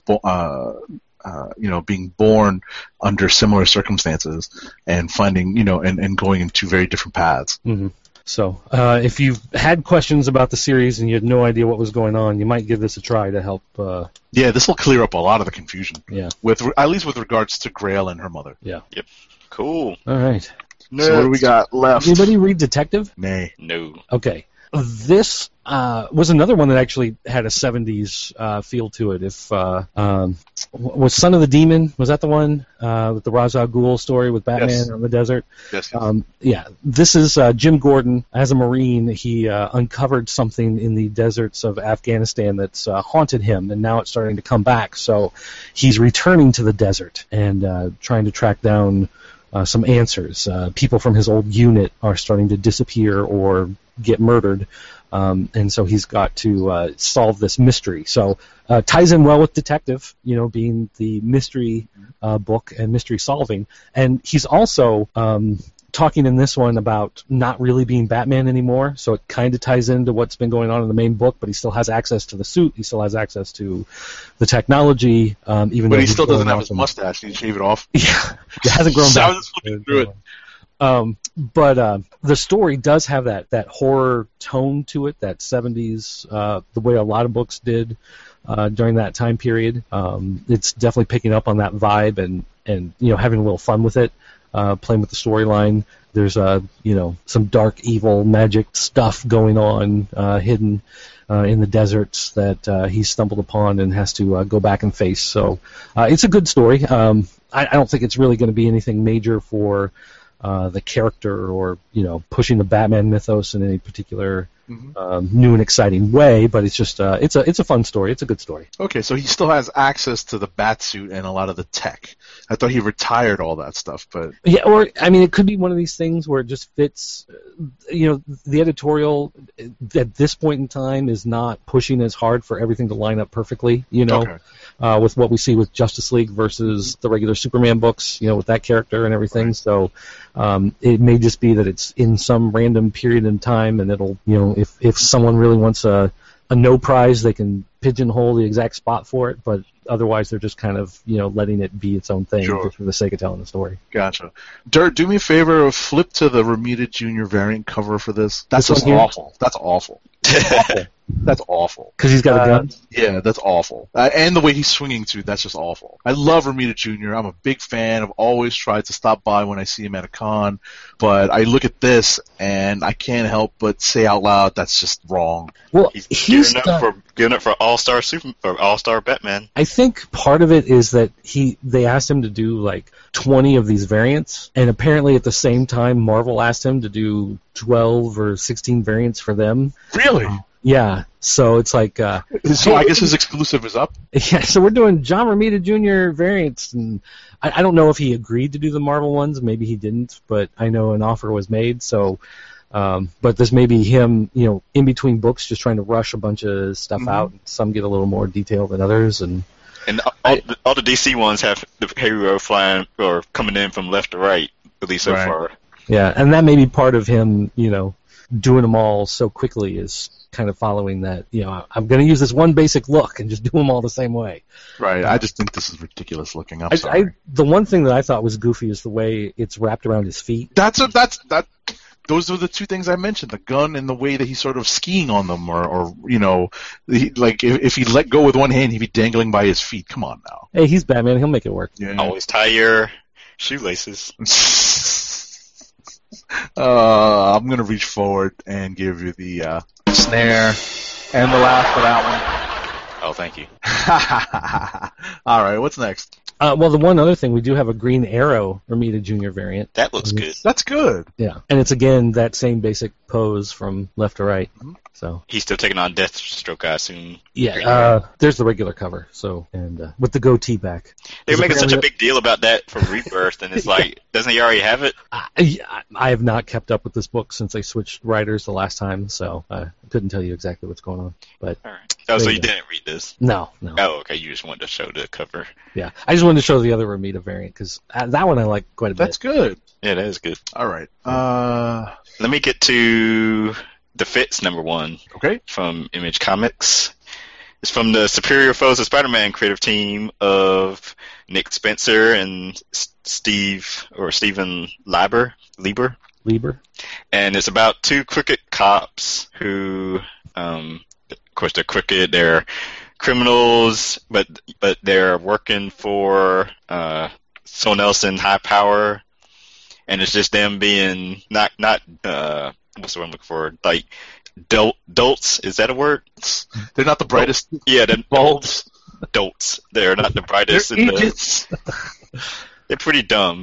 being born under similar circumstances and finding, and going in two very different paths. Mm-hmm. So, if you had questions about the series and you had no idea what was going on, you might give this a try to help. Yeah, this will clear up a lot of the confusion. Yeah. At least with regards to Grail and her mother. Yeah. Yep. Cool. All right. So what do we got left? Anybody read Detective? Nay. No. Okay. This was another one that actually had a 70s feel to it. Was Son of the Demon, was that the one with the Ra's al Ghul story with Batman Yes. on the desert? Yes. Yeah, this is Jim Gordon. As a Marine, he uncovered something in the deserts of Afghanistan that's haunted him, and now it's starting to come back. So he's returning to the desert and trying to track down some answers. People from his old unit are starting to disappear or get murdered, and so he's got to solve this mystery. So ties in well with Detective, being the mystery book and mystery solving. And he's also talking in this one about not really being Batman anymore, so it kind of ties into what's been going on in the main book, but he still has access to the suit, he still has access to the technology, even though But he still doesn't have his awesome. mustache. He shave it off. Yeah, it hasn't grown So I back. was just looking through it. But the story does have that horror tone to it, that 70s, the way a lot of books did during that time period. It's definitely picking up on that vibe and having a little fun with it, playing with the storyline. There's some dark, evil, magic stuff going on hidden in the deserts that he stumbled upon and has to go back and face. So it's a good story. I don't think it's really going to be anything major for the character or pushing the Batman mythos in any particular new and exciting way, but it's just it's a fun story. It's a good story. Okay, so he still has access to the Batsuit and a lot of the tech. I thought he retired all that stuff, but Yeah, or it could be one of these things where it just fits. The editorial at this point in time is not pushing as hard for everything to line up perfectly. Okay. With what we see with Justice League versus the regular Superman books, with that character and everything. Right. So it may just be that it's in some random period in time, and it'll, if someone really wants a no prize, they can pigeonhole the exact spot for it, but otherwise they're just kind of, letting it be its own thing just for the sake of telling the story. Gotcha. Dirt, do me a favor, flip to the Romita Jr. variant cover for this. That's just awful. That's awful. That's awful. Because he's got a gun? Yeah, that's awful. And the way he's swinging, too, that's just awful. I love Romita Jr. I'm a big fan. I've always tried to stop by when I see him at a con, but I look at this, and I can't help but say out loud, that's just wrong. Well, he's giving up for All-Star Batman. I think part of it is that they asked him to do, 20 of these variants, and apparently at the same time, Marvel asked him to do 12 or 16 variants for them. Really? Yeah, so it's like... so I guess his exclusive is up? Yeah, so we're doing John Romita Jr. variants, and I don't know if he agreed to do the Marvel ones, maybe he didn't, but I know an offer was made, so... but this may be him, in between books, just trying to rush a bunch of stuff out. Some get a little more detailed than others, and all the DC ones have the hero flying or coming in from left to right, at least so far. Yeah, and that may be part of him, doing them all so quickly is kind of following that, I'm going to use this one basic look and just do them all the same way. Right, I just think this is ridiculous looking. I'm sorry. The one thing that I thought was goofy is the way it's wrapped around his feet. Those are the two things I mentioned: the gun and the way that he's sort of skiing on them, or if he let go with one hand, he'd be dangling by his feet. Come on now. Hey, he's Batman; he'll make it work. Yeah. Always tie your shoelaces. I'm gonna reach forward and give you the snare and the laugh for that one. Oh, thank you. All right, what's next? Well, the one other thing, we do have a Green Arrow Romita Jr. variant. That looks good. That's good. Yeah, and it's again that same basic pose from left to right. So He's still taking on Deathstroke, I assume. yeah, there's the regular cover. So and with the goatee back. They're making such a apparently- big deal about that for Rebirth, and it's like, doesn't he already have it? I have not kept up with this book since they switched writers the last time, so I couldn't tell you exactly what's going on. But All right. Oh, so There you you go. didn't read this? no. Oh, okay. You just wanted to show the cover. Yeah, I just wanted to show the other Romita variant because that one I like quite a bit. That's good. Yeah, that is good. All right. Let me get to the Fits #1 Okay. from Image Comics. It's from the Superior Foes of Spider-Man creative team of Nick Spencer and Stephen Lieber. Lieber. And it's about two crooked cops who, of course, they're crooked. They're criminals, but they're working for someone else in high power, and it's just them being not what's the word I'm looking for? Like dolts. Is that a word? They're not the brightest Yeah, the bulbs. dolts. They're not the brightest. They're in the- idiots. They're pretty dumb.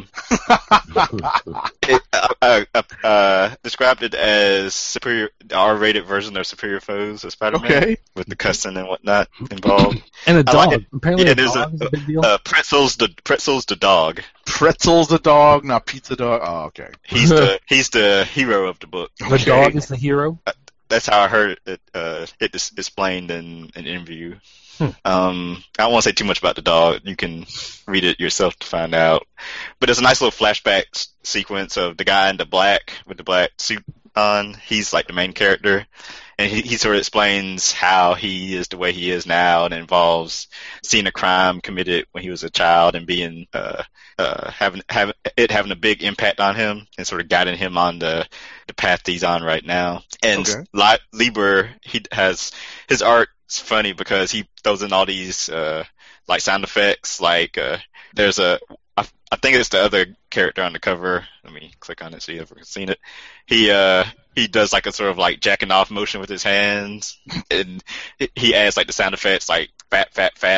Described it as superior R-rated version of Superior Foes of Spider-Man, Okay. with the cussing and whatnot involved. And a I dog. like it. Apparently Yeah, a there's dog is a big deal. Pretzel's the dog. Pretzel's the dog, not pizza dog. Oh, okay. He's the hero of the book. The dog is the hero. That's how I heard it explained in an interview. I don't want to say too much about the dog. You can read it yourself to find out. But there's a nice little flashback sequence of the guy in the black with the black suit on. He's like the main character, and he sort of explains how he is the way he is now, and it involves seeing a crime committed when he was a child and being having a big impact on him and sort of guiding him on the path he's on right now. And Okay. Lieber, he has his art. It's funny because he throws in all these like sound effects. Like there's I think it's the other character on the cover. Let me click on it so you ever seen it. He does like a sort of like jacking off motion with his hands, and he adds like the sound effects like fat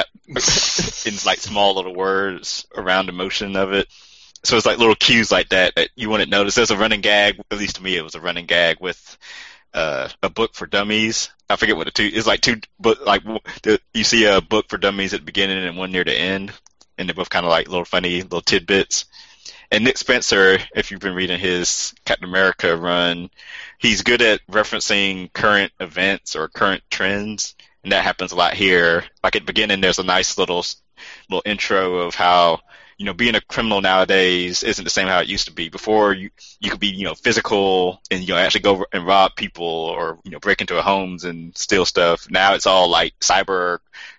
in like small little words around the motion of it. So it's like little cues like that you wouldn't notice. There's a running gag, at least to me, it was a running gag with a book for dummies. I forget what it's like two, but like you see a book for dummies at the beginning and one near the end, and they're both kind of like little funny little tidbits. And Nick Spencer, if you've been reading his Captain America run, he's good at referencing current events or current trends, and that happens a lot here. Like at the beginning, there's a nice little intro of how, you know, being a criminal nowadays isn't the same how it used to be. Before, you could be, you know, physical and, you know, actually go and rob people or, you know, break into homes and steal stuff. Now it's all like cyber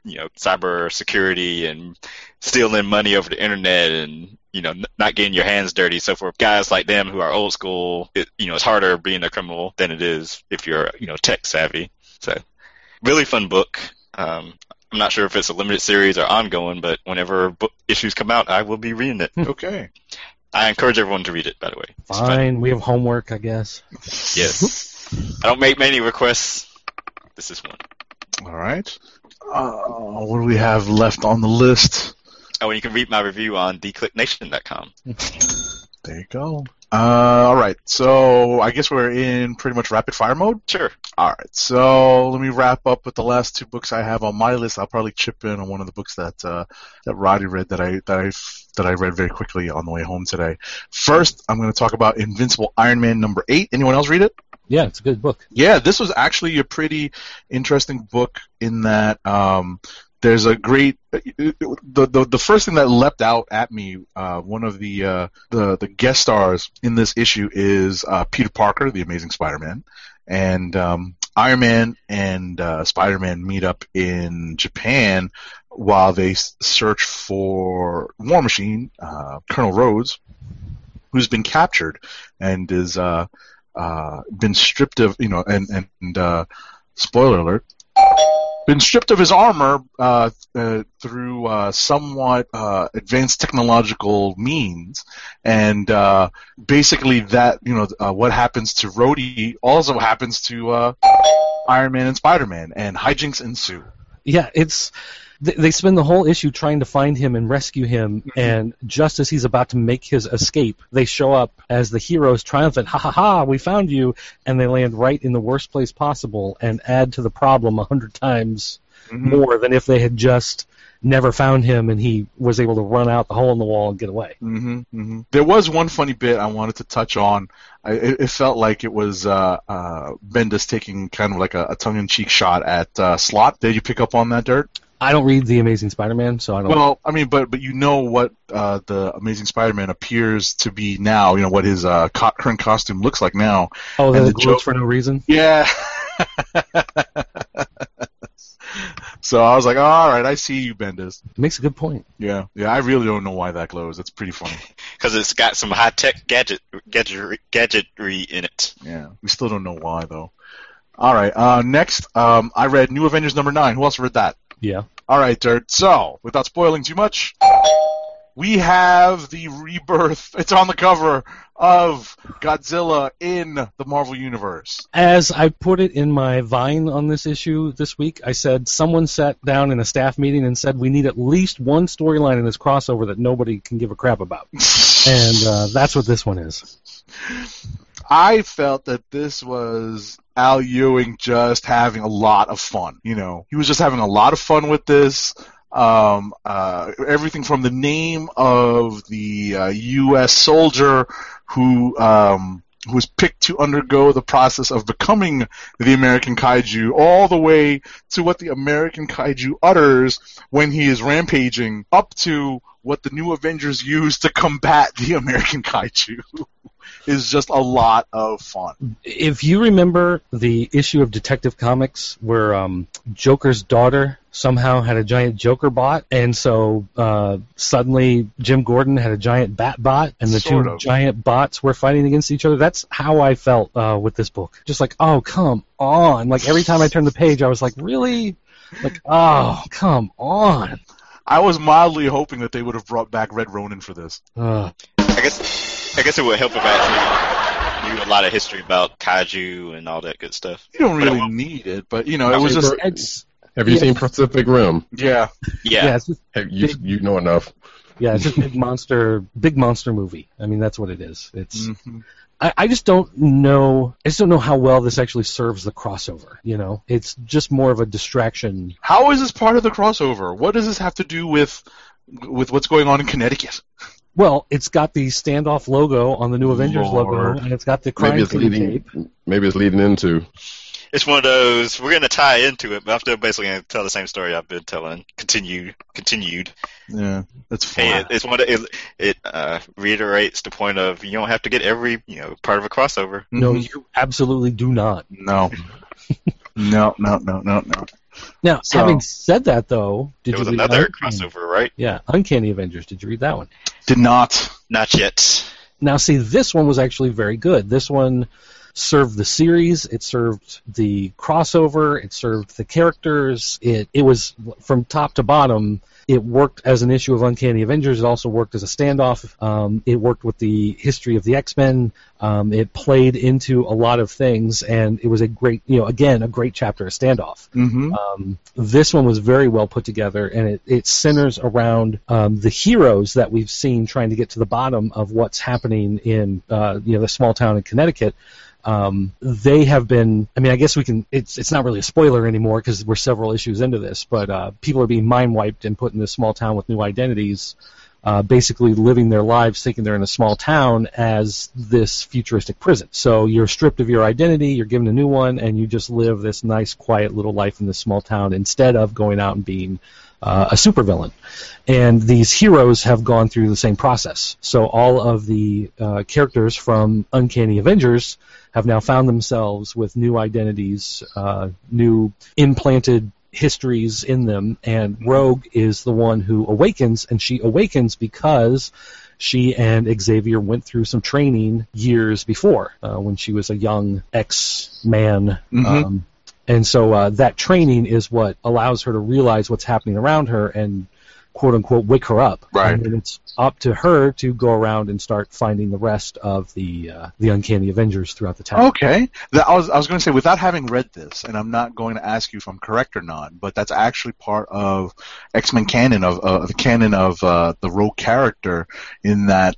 security and stealing money over the internet and, you know, not getting your hands dirty. So for guys like them who are old school, it's harder being a criminal than it is if you're, you know, tech savvy. So really fun book. I'm not sure if it's a limited series or ongoing, but whenever book issues come out, I will be reading it. Okay. I encourage everyone to read it, by the way. It's fun. Fine, we have homework, I guess. Yes. I don't make many requests. This is one. All right. What do we have left on the list? Oh, and you can read my review on declicknation.com. There you go. All right. So I guess we're in pretty much rapid fire mode. Sure. All right. So let me wrap up with the last two books I have on my list. I'll probably chip in on one of the books that Roddy read that I read very quickly on the way home today. First, I'm going to talk about Invincible Iron Man #8. Anyone else read it? Yeah, it's a good book. Yeah, this was actually a pretty interesting book in that there's a great the first thing that leapt out at me, one of the guest stars in this issue is Peter Parker, the Amazing Spider-Man, and Iron Man and Spider-Man meet up in Japan while they search for War Machine, Colonel Rhodes, who's been captured and is been stripped of, you know, and spoiler alert, been stripped of his armor through somewhat advanced technological means, and basically that, you know, what happens to Rhodey also happens to Iron Man and Spider-Man, and hijinks ensue. Yeah, they spend the whole issue trying to find him and rescue him, and just as he's about to make his escape, they show up as the heroes triumphant, ha ha ha, we found you, and they land right in the worst place possible and add to the problem 100 times more than if they had just never found him and he was able to run out the hole in the wall and get away. There was one funny bit I wanted to touch on. It felt like it was Bendis taking kind of like a tongue-in-cheek shot at Slott. Did you pick up on that, Dirt? I don't read The Amazing Spider-Man, so I don't... Well, I mean, but you know what the Amazing Spider-Man appears to be now, you know, what his current costume looks like now. Oh, the glows for no reason? Yeah. So I was like, all right, I see you, Bendis. Makes a good point. Yeah, I really don't know why that glows. That's pretty funny. Because it's got some high-tech gadgetry in it. Yeah, we still don't know why, though. All right, next, I read New Avengers number 9. Who else read that? Yeah. All right, Dirt. So, without spoiling too much, we have the rebirth. It's on the cover of Godzilla in the Marvel Universe. As I put it in my Vine on this issue this week, I said someone sat down in a staff meeting and said we need at least one storyline in this crossover that nobody can give a crap about. And that's what this one is. I felt that this was Al Ewing just having a lot of fun. You know, he was just having a lot of fun with this. Everything from the name of the U.S. soldier who was picked to undergo the process of becoming the American Kaiju, all the way to what the American Kaiju utters when he is rampaging, up to what the New Avengers use to combat the American Kaiju. Is just a lot of fun. If you remember the issue of Detective Comics where Joker's daughter somehow had a giant Joker bot, and so suddenly Jim Gordon had a giant Bat bot, and the two giant bots were fighting against each other, that's how I felt with this book. Just like, oh, come on. Like, every time I turned the page, I was like, really? Like, oh, come on. I was mildly hoping that they would have brought back Red Ronin for this. I guess it would help if I actually knew a lot of history about Kaiju and all that good stuff. You don't really need it, but, you know, it was just... Have you seen Pacific Rim? Yeah. It's just you know enough. Yeah, it's just a big monster movie. I mean, that's what it is. It's... I just don't know. I just don't know how well this actually serves the crossover. You know, it's just more of a distraction. How is this part of the crossover? What does this have to do with what's going on in Connecticut? Well, it's got the standoff logo on the New Avengers logo, and it's got the crime scene tape. Maybe it's leading into. It's one of those. We're going to tie into it, but I'm still basically going to tell the same story I've been telling. Continued. Yeah, that's fine. Hey, it's one. It reiterates the point of you don't have to get every part of a crossover. No, you absolutely do not. No. No. Now, having said that, though, there was another crossover, right? Yeah, Uncanny Avengers. Did you read that one? Did not. Not yet. Now, see, this one was actually very good. This one served the series. It served the crossover. It served the characters. It was, from top to bottom, it worked as an issue of Uncanny Avengers. It also worked as a standoff. It worked with the history of the X-Men. It played into a lot of things, and it was a great, again, a great chapter of Standoff. Mm-hmm. This one was very well put together, and it centers around the heroes that we've seen trying to get to the bottom of what's happening in the small town in Connecticut. They have been, I guess we can, it's not really a spoiler anymore because we're several issues into this, but people are being mind wiped and put in this small town with new identities, basically living their lives thinking they're in a small town as this futuristic prison. So you're stripped of your identity, you're given a new one, and you just live this nice, quiet little life in this small town instead of going out and being a supervillain. And these heroes have gone through the same process. So all of the characters from Uncanny Avengers have now found themselves with new identities, new implanted histories in them, and Rogue is the one who awakens, and she awakens because she and Xavier went through some training years before, when she was a young X-Man. Mm-hmm. And so that training is what allows her to realize what's happening around her and quote unquote wake her up. Right. And then it's up to her to go around and start finding the rest of the Uncanny Avengers throughout the town. Okay. I was going to say, without having read this, and I'm not going to ask you if I'm correct or not, but that's actually part of X-Men canon, of the canon of the Rogue character, in that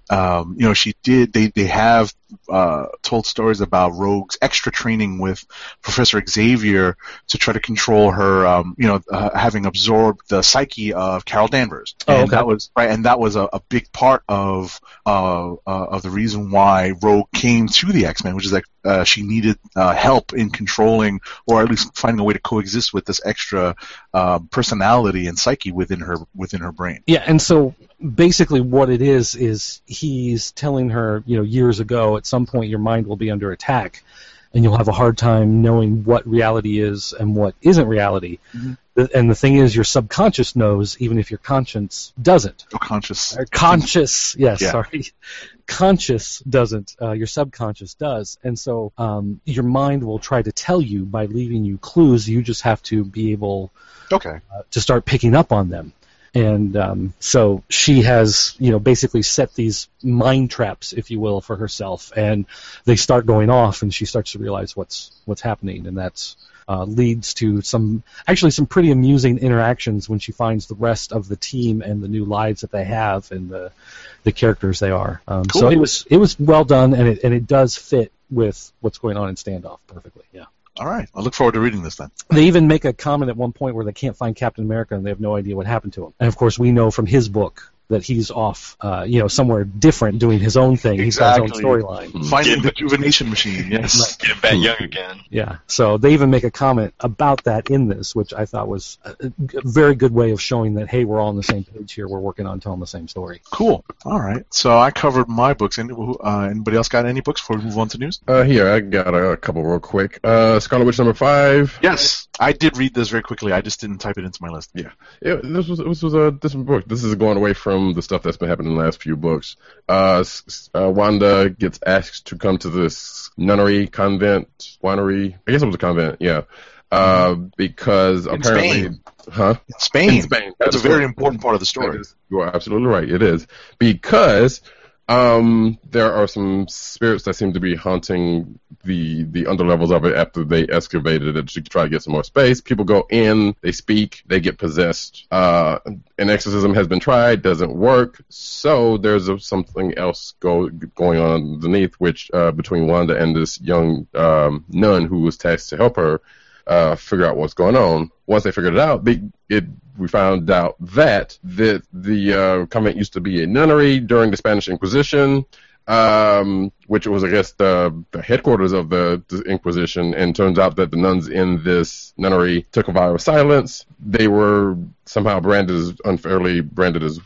they have told stories about Rogue's extra training with Professor Xavier to try to control her, having absorbed the psyche of Carol Danvers. And that was right, and that was a big part of the reason why Rogue came to the X-Men, which is that she needed help in controlling, or at least finding a way to coexist with this extra personality and psyche within her brain. Yeah, and so basically what it is he's telling her, years ago, at some point your mind will be under attack, and you'll have a hard time knowing what reality is and what isn't reality. Mm-hmm. And the thing is, your subconscious knows, even if your conscience doesn't. Oh, conscious. Conscious, yes, yeah. Sorry. Conscious doesn't. Your subconscious does. And so your mind will try to tell you by leaving you clues. You just have to be able to start picking up on them. And so she has, basically set these mind traps, if you will, for herself, and they start going off, and she starts to realize what's happening, and that's leads to some pretty amusing interactions when she finds the rest of the team and the new lives that they have and the characters they are. Cool. So it was well done, and it does fit with what's going on in Standoff perfectly. Yeah. All right. I look forward to reading this then. They even make a comment at one point where they can't find Captain America and they have no idea what happened to him. And of course, we know from his book that he's off, somewhere different doing his own thing. Exactly. He's got his own storyline. Finding the rejuvenation machine, yes. Get him back young again. Yeah. So they even make a comment about that in this, which I thought was a very good way of showing that, hey, we're all on the same page here. We're working on telling the same story. Cool. All right. So I covered my books. Anybody else got any books before we move on to news? Here, I got a couple real quick. Scarlet Witch #5. Yes. I did read this very quickly. I just didn't type it into my list. Yeah. This was a different book. This is going away from the stuff that's been happening in the last few books. Wanda gets asked to come to this winery. I guess it was a convent, yeah. Because in apparently... Spain. In Spain. That's a very important part of the story. You are absolutely right. It is. Because there are some spirits that seem to be haunting the underlevels of it after they excavated it to try to get some more space. People go in, they speak, they get possessed. An exorcism has been tried, doesn't work. So there's something else going on underneath, which between Wanda and this young nun who was tasked to help her figure out what's going on. Once they figured it out, we found out that the convent used to be a nunnery during the Spanish Inquisition, which was, I guess, the headquarters of the Inquisition, and turns out that the nuns in this nunnery took a vow of silence. They were somehow unfairly branded as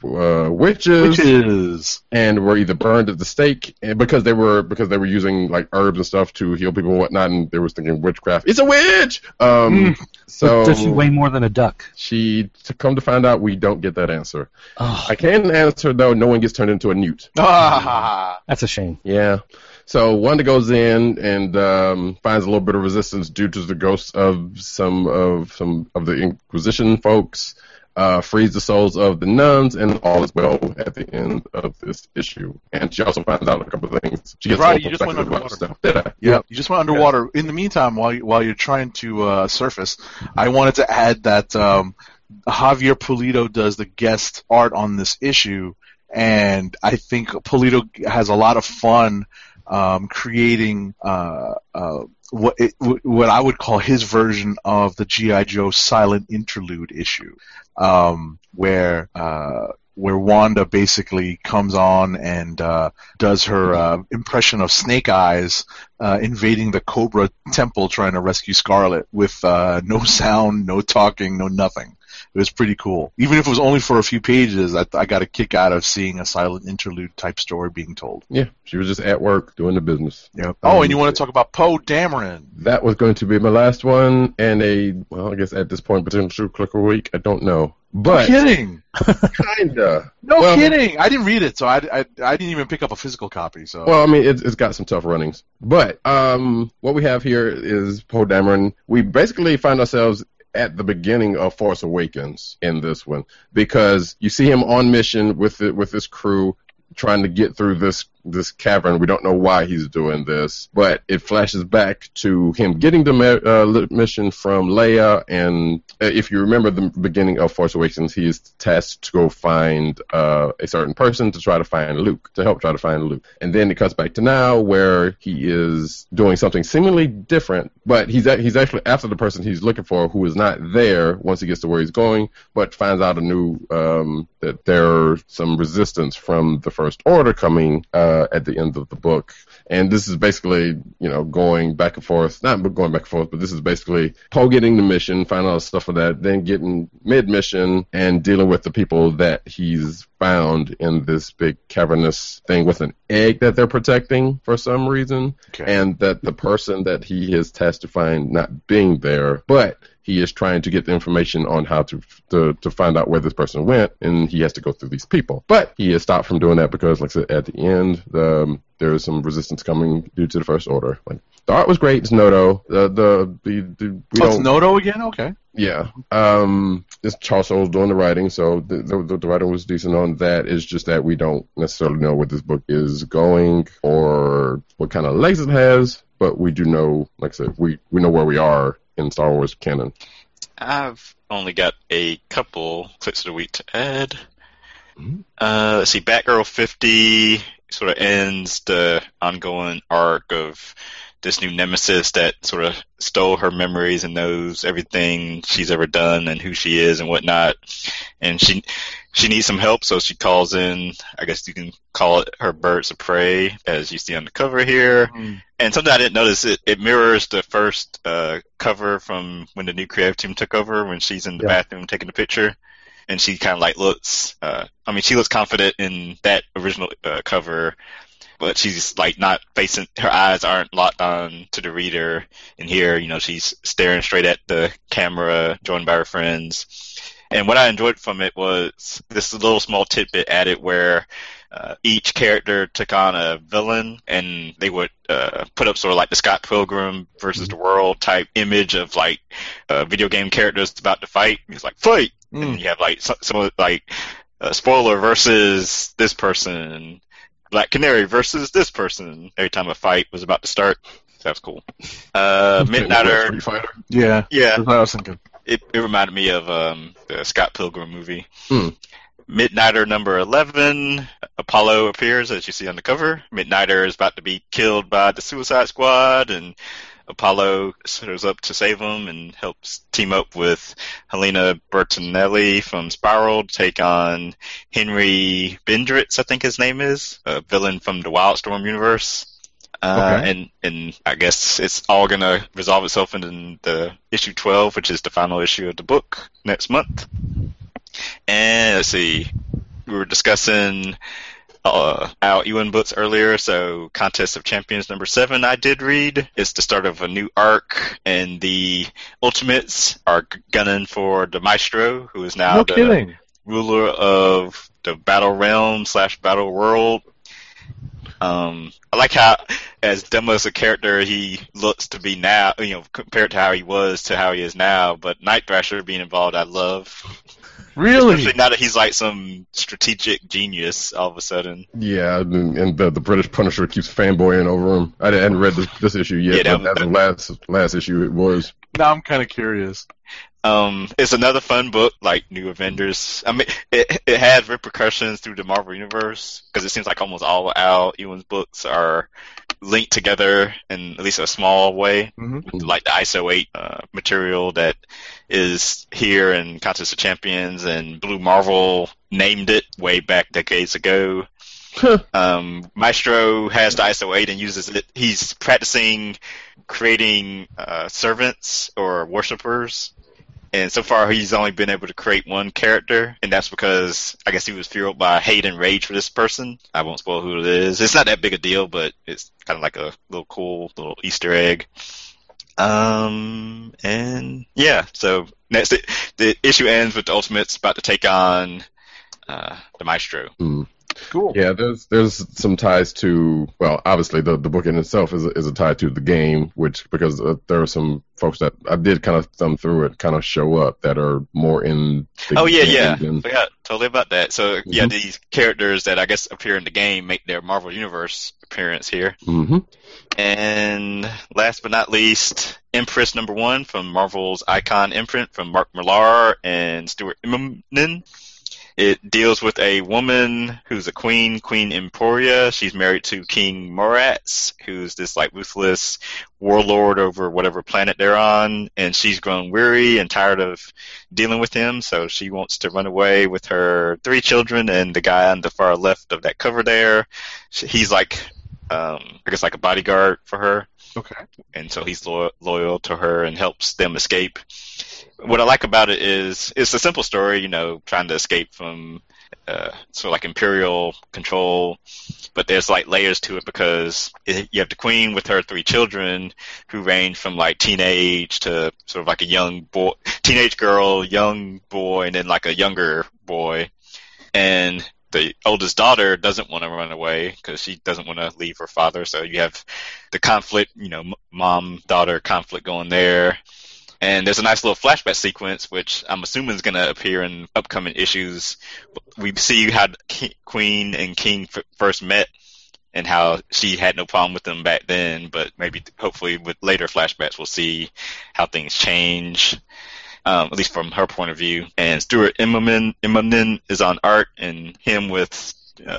witches, and were either burned at the stake because they were using like herbs and stuff to heal people and whatnot, and they were thinking witchcraft. It's a witch. So does she weigh more than a duck? Come to find out, we don't get that answer. Oh. I can answer though. No one gets turned into a newt. That's a shame. Yeah. So Wanda goes in and finds a little bit of resistance due to the ghosts of some of the Inquisition folks, frees the souls of the nuns, and all is well at the end of this issue. And she also finds out a couple of things. She gets right, you just went underwater. Stuff. Did I? Yeah, you just went underwater. In the meantime, while you're trying to surface, I wanted to add that Javier Pulido does the guest art on this issue, and I think Pulido has a lot of fun creating what I would call his version of the G.I. Joe silent interlude issue, where Wanda basically comes on and does her impression of Snake Eyes invading the Cobra Temple trying to rescue Scarlet with no sound, no talking, no nothing. It was pretty cool. Even if it was only for a few pages, I got a kick out of seeing a silent interlude type story being told. Yeah, she was just at work doing the business. Yep. And you want to talk about Poe Dameron? That was going to be my last one, and I guess at this point, potential clicker week. I don't know. But no kidding. Kinda. Kidding. I didn't read it, so I didn't even pick up a physical copy. So. Well, I mean, it's got some tough runnings. But what we have here is Poe Dameron. We basically find ourselves at the beginning of Force Awakens in this one, because you see him on mission with his crew trying to get through this cavern. We don't know why he's doing this, but it flashes back to him getting the mission from Leia, and if you remember the beginning of Force Awakens, he is tasked to go find a certain person to help try to find Luke. And then it cuts back to now, where he is doing something seemingly different, but he's actually after the person he's looking for, who is not there once he gets to where he's going, but finds out that there's some resistance from the First Order coming at the end of the book. And this is basically, going back and forth, not going back and forth, but this is basically Poe getting the mission, finding out stuff for that, then getting mid-mission and dealing with the people that he's found in this big cavernous thing with an egg that they're protecting for some reason. Okay. And that the person that he is tasked to find not being there, but he is trying to get the information on how to find out where this person went, and he has to go through these people. But he is stopped from doing that because, like I said, at the end, there is some resistance coming due to the First Order. Like, the art was great. It's Noto. It's Noto again? Okay. Yeah. It's Charles Soule's doing the writing, so the writing was decent on that. It's just that we don't necessarily know where this book is going or what kind of legs it has, but we do know, like I said, we know where we are in Star Wars canon. I've only got a couple clips of the week to add. Let's see, Batgirl 50 sort of ends the ongoing arc of this new nemesis that sort of stole her memories and knows everything she's ever done and who she is and whatnot. And she needs some help, so she calls in, I guess you can call it her birds of prey, as you see on the cover here. And something I didn't notice, it mirrors the first cover from when the new creative team took over, when she's in the bathroom taking the picture. And she kind of like looks, she looks confident in that original cover, but she's like not facing, her eyes aren't locked on to the reader. And here, she's staring straight at the camera, joined by her friends. And what I enjoyed from it was this little small tidbit added where each character took on a villain, and they would put up sort of like the Scott Pilgrim versus the world type image of like video game characters about to fight. It's like, fight! And you have like some of like spoiler versus this person, Black Canary versus this person every time a fight was about to start. So that's cool. Midnighter. Yeah. That's what I was thinking. It reminded me of the Scott Pilgrim movie. Midnighter number 11, Apollo appears, as you see on the cover. Midnighter is about to be killed by the Suicide Squad, and Apollo shows up to save him and helps team up with Helena Bertinelli from Spiral to take on Henry Bendritz, I think his name is, a villain from the Wildstorm universe. And I guess it's all going to resolve itself in the issue 12, which is the final issue of the book next month. And let's see, we were discussing Al Ewing books earlier, so Contest of Champions number 7 I did read. It's the start of a new arc, and the Ultimates are gunning for the Maestro, who is now ruler of the Battle Realm / Battle World. I like how, as dumb as a character he looks to be now, compared to how he was to how he is now, but Night Thrasher being involved I love. Really? Especially now that he's like some strategic genius all of a sudden. Yeah, and the British Punisher keeps fanboying over him. I hadn't read this issue yet, but the last issue it was. Now I'm kind of curious. It's another fun book, like New Avengers. I mean, it has repercussions through the Marvel Universe, because it seems like almost all Al Ewing's books are linked together in at least a small way, like the ISO 8 material that is here in Contest of Champions, and Blue Marvel named it way back decades ago. Maestro has the ISO 8 and uses it. He's practicing creating servants or worshippers. And so far, he's only been able to create one character, and that's because I guess he was fueled by hate and rage for this person. I won't spoil who it is. It's not that big a deal, but it's kind of like a little cool little Easter egg. And yeah, so next the issue ends with the Ultimates about to take on the Maestro. Cool. Yeah, there's some ties to, well, obviously the book in itself is a tie to the game, which because there are some folks that I did kind of thumb through it, kind of show up that are more in the game than- Forgot totally about that. So yeah, these characters that I guess appear in the game make their Marvel Universe appearance here. Mm-hmm. And last but not least, Empress #1 from Marvel's Icon imprint from Mark Millar and Stuart Immonen. It deals with a woman who's a queen, Queen Emporia. She's married to King Moratz, who's this like ruthless warlord over whatever planet they're on, and she's grown weary and tired of dealing with him, so she wants to run away with her 3 children and the guy on the far left of that cover there. He's like, I guess like a bodyguard for her. Okay. And so he's loyal to her and helps them escape. What I like about it is it's a simple story, you know, trying to escape from sort of like imperial control, but there's like layers to it because you have the queen with her 3 children who range from like teenage to sort of like a young boy, teenage girl, young boy, and then like a younger boy. And the oldest daughter doesn't want to run away because she doesn't want to leave her father. So you have the conflict, you know, mom-daughter conflict going there. And there's a nice little flashback sequence, which I'm assuming is going to appear in upcoming issues. We see how Queen and King first met and how she had no problem with them back then, but maybe hopefully with later flashbacks we'll see how things change. At least from her point of view. And Stuart Immonen is on art, and him with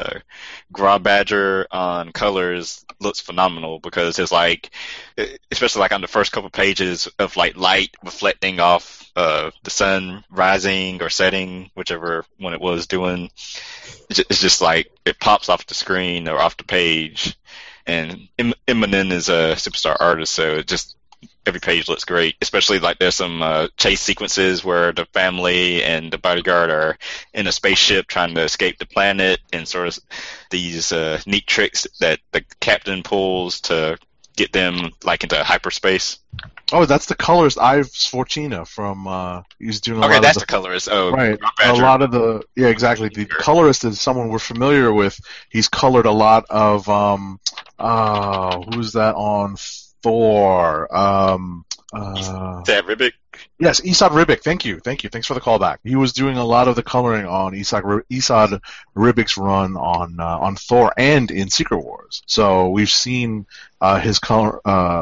Graw Badger on colors looks phenomenal because it's like, especially like on the first couple pages of like light reflecting off the sun rising or setting, whichever one it was doing. It's just like it pops off the screen or off the page. And Immonen is a superstar artist, so it just every page looks great, especially like there's some chase sequences where the family and the bodyguard are in a spaceship trying to escape the planet, and sort of these neat tricks that the captain pulls to get them like into hyperspace. Oh, that's the colorist Ives Fortuna from. He's doing a lot that's of the colorist. Oh, right. A lot of the exactly. The colorist is someone we're familiar with. He's colored a lot of who's that on Thor? Esad Ribic. Yes, Esad Ribic. Thank you. Thanks for the callback. He was doing a lot of the coloring on Esad Ribic's run on Thor and in Secret Wars. So we've seen his color,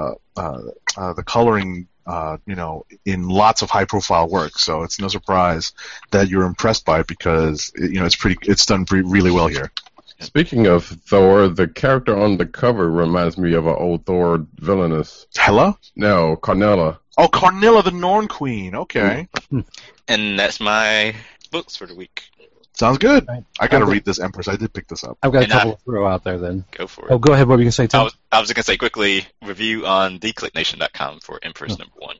the coloring, in lots of high-profile work. So it's no surprise that you're impressed by it because it's done really well here. Speaking of Thor, the character on the cover reminds me of an old Thor villainess. Hela? No, Carnella. Oh, Carnilla, the Norn Queen. Okay. And that's my books for the week. Sounds good. I got to read this Empress. I did pick this up. I've got a couple to throw out there then. Go for it. Oh, go ahead. What were you going to say, Tim? I was going to say quickly, review on theclicknation.com for Empress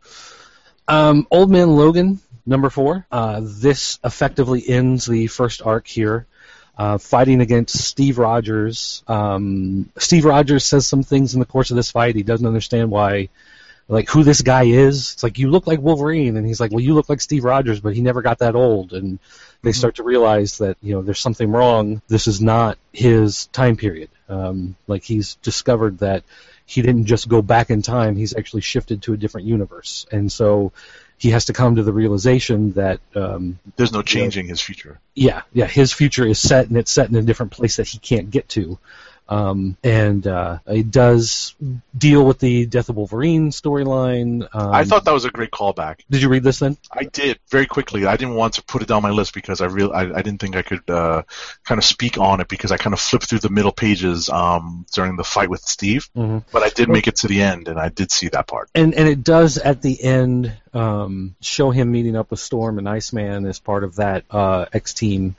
#1. Old Man Logan, #4. This effectively ends the first arc here. Fighting against Steve Rogers. Steve Rogers says some things in the course of this fight. He doesn't understand why, like, who this guy is. It's like, you look like Wolverine. And he's like, well, you look like Steve Rogers, but he never got that old. And they start to realize that, there's something wrong. This is not his time period. Like, he's discovered that he didn't just go back in time. He's actually shifted to a different universe. And so he has to come to the realization that there's no changing his future. Yeah, his future is set, and it's set in a different place that he can't get to. And it does deal with the Death of Wolverine storyline. I thought that was a great callback. Did you read this then? I did, very quickly. I didn't want to put it down my list because I didn't think I could kind of speak on it because I kind of flipped through the middle pages during the fight with Steve. Mm-hmm. But I did make it to the end, and I did see that part. And it does, at the end, show him meeting up with Storm and Iceman as part of that X-Team.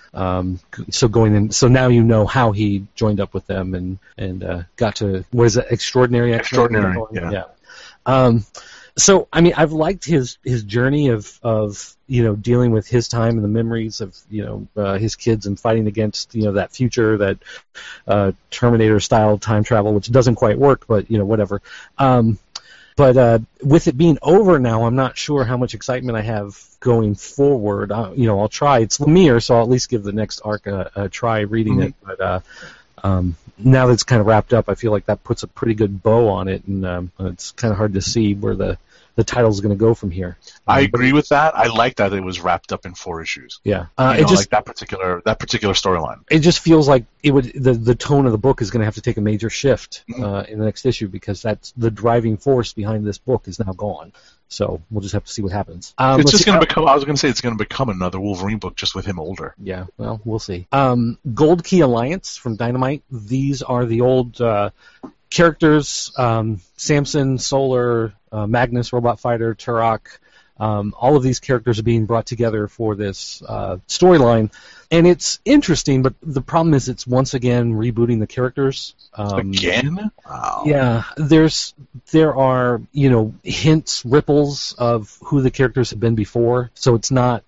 So now you know how he joined up with them and got to, what is it, Extraordinary X-Men? Extraordinary, yeah. So, I mean, I've liked his journey of dealing with his time and the memories of, his kids and fighting against, that future, that Terminator-style time travel, which doesn't quite work, but, whatever. But with it being over now, I'm not sure how much excitement I have going forward. I'll try. It's Lemire, so I'll at least give the next arc a try reading it. But now that it's kind of wrapped up, I feel like that puts a pretty good bow on it, and it's kind of hard to see where the title's going to go from here. I agree with that. I like that it was wrapped up in 4 issues. Yeah, like that particular storyline. It just feels like it would. The tone of the book is going to have to take a major shift in the next issue, because that's the driving force behind this book is now gone. So we'll just have to see what happens. It's just going to become. I was going to say it's going to become another Wolverine book, just with him older. Yeah, well, we'll see. Gold Key Alliance from Dynamite. These are the old characters: Samson, Solar, Magnus, Robot Fighter, Turok. All of these characters are being brought together for this storyline, and it's interesting. But the problem is, it's once again rebooting the characters. Again? Wow. Yeah, there are hints, ripples of who the characters have been before, so it's not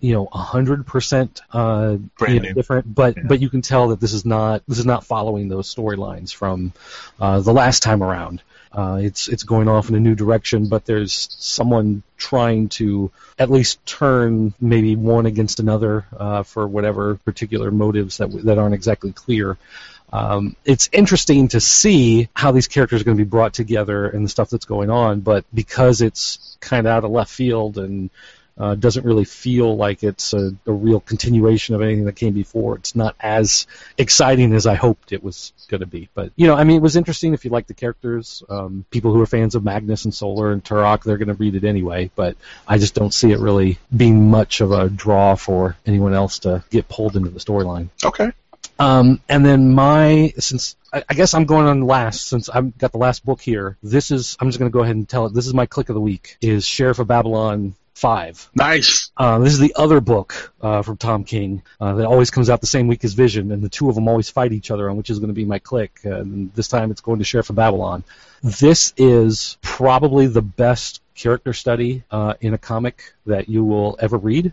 100% different. But you can tell that this is not following those storylines from the last time around. It's going off in a new direction, but there's someone trying to at least turn maybe one against another for whatever particular motives that aren't exactly clear. It's interesting to see how these characters are going to be brought together and the stuff that's going on, but because it's kind of out of left field and doesn't really feel like it's a real continuation of anything that came before, it's not as exciting as I hoped it was going to be. But, it was interesting if you like the characters. People who are fans of Magnus and Solar and Turok, they're going to read it anyway, but I just don't see it really being much of a draw for anyone else to get pulled into the storyline. Okay. And then since I guess I'm going on last, since I've got the last book here, I'm just going to go ahead and tell it, this is my click of the week, is Sheriff of Babylon 5. Nice. This is the other book from Tom King that always comes out the same week as Vision, and the two of them always fight each other on which is going to be my click. And this time it's going to Sheriff of Babylon. This is probably the best character study in a comic that you will ever read.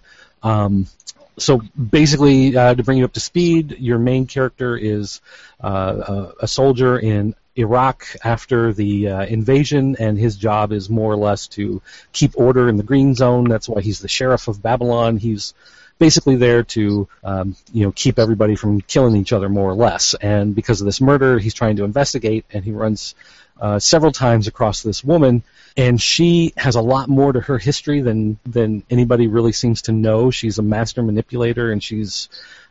So basically, to bring you up to speed, your main character is a soldier in Iraq after the invasion, and his job is more or less to keep order in the Green Zone. That's why he's the Sheriff of Babylon. He's basically there to keep everybody from killing each other, more or less. And because of this murder, he's trying to investigate, and he runs several times across this woman, and she has a lot more to her history than anybody really seems to know. She's a master manipulator, and she's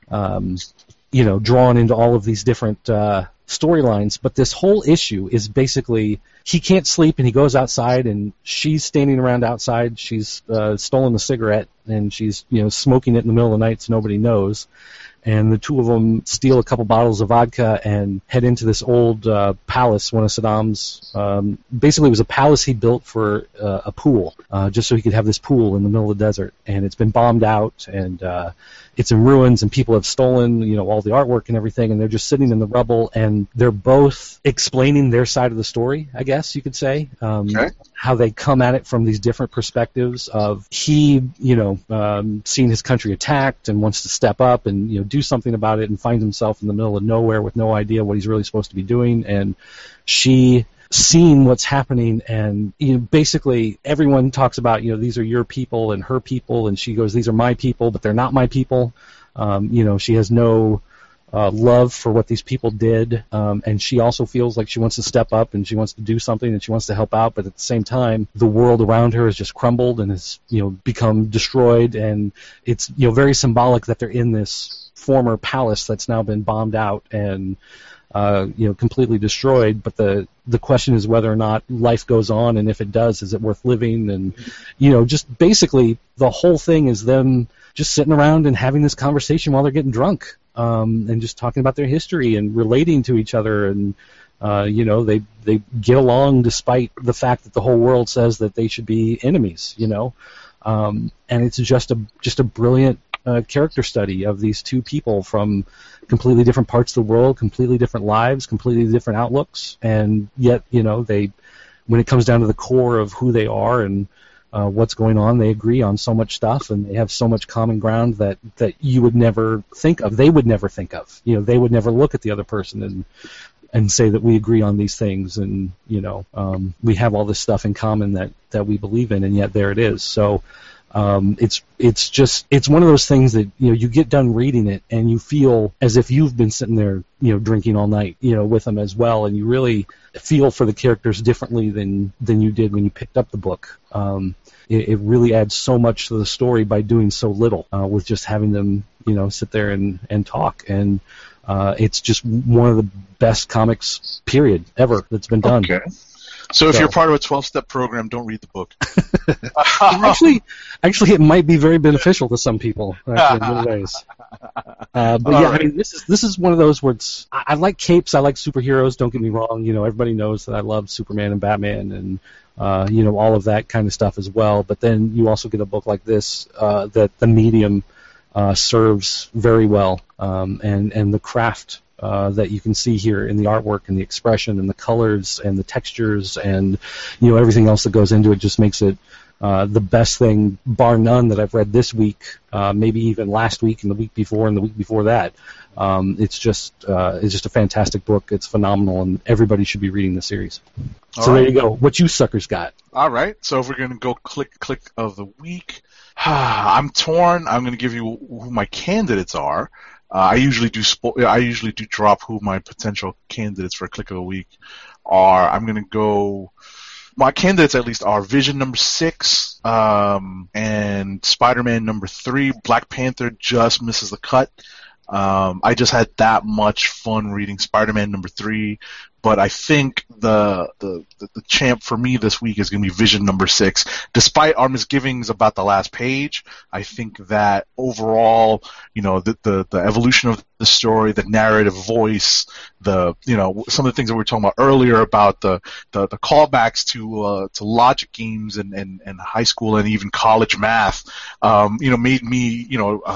drawn into all of these different storylines. But this whole issue is basically he can't sleep, and he goes outside, and she's standing around outside. She's stolen the cigarette, and she's smoking it in the middle of the night so nobody knows. And the two of them steal a couple bottles of vodka and head into this old palace, one of Saddam's. Basically, it was a palace he built for a pool, just so he could have this pool in the middle of the desert. And it's been bombed out, and it's in ruins, and people have stolen, all the artwork and everything, and they're just sitting in the rubble, and they're both explaining their side of the story, I guess you could say. Okay. How they come at it from these different perspectives of he, seeing his country attacked and wants to step up and, do something about it, and finds himself in the middle of nowhere with no idea what he's really supposed to be doing, and she seeing what's happening, and basically everyone talks about these are your people and her people, and she goes, these are my people, but they're not my people. She has no love for what these people did, and she also feels like she wants to step up and she wants to do something and she wants to help out, but at the same time the world around her has just crumbled and has become destroyed, and it's very symbolic that they're in this former palace that's now been bombed out and completely destroyed, but the question is whether or not life goes on, and if it does, is it worth living? And just basically the whole thing is them just sitting around and having this conversation while they're getting drunk, and just talking about their history and relating to each other, and they get along despite the fact that the whole world says that they should be enemies, and it's just a brilliant character study of these two people from completely different parts of the world, completely different lives, completely different outlooks, and yet they, when it comes down to the core of who they are and what's going on, they agree on so much stuff, and they have so much common ground that you would never think of. They would never think of. They would never look at the other person and say that we agree on these things, and we have all this stuff in common that we believe in, and yet there it is. So it's one of those things that you get done reading it and you feel as if you've been sitting there drinking all night with them as well, and you really feel for the characters differently than you did when you picked up the book. It really adds so much to the story by doing so little with just having them sit there and talk, and it's just one of the best comics period ever that's been done. Okay. So if you're part of a 12-step program, don't read the book. Actually, it might be very beneficial to some people in many ways. But yeah, right. I mean, this is one of those where I like capes, I like superheroes. Don't get me wrong. Everybody knows that I love Superman and Batman and all of that kind of stuff as well. But then you also get a book like this that the medium serves very well, and the craft. That you can see here in the artwork and the expression and the colors and the textures and everything else that goes into it just makes it the best thing, bar none, that I've read this week, maybe even last week and the week before and the week before that. It's just a fantastic book. It's phenomenal, and everybody should be reading the series. So there you go. What you suckers got? All right. So if we're going to go click of the week, I'm torn. I'm going to give you who my candidates are. I usually do drop who my potential candidates for a click of the week are. I'm going to go. My candidates at least are Vision number 6 and Spider-Man number 3. Black Panther just misses the cut. I just had that much fun reading Spider-Man number 3, but I think the champ for me this week is going to be Vision number 6. Despite our misgivings about the last page, I think that overall, the evolution of the story, the narrative voice, some of the things that we were talking about earlier about the callbacks to logic games and high school and even college math, made me,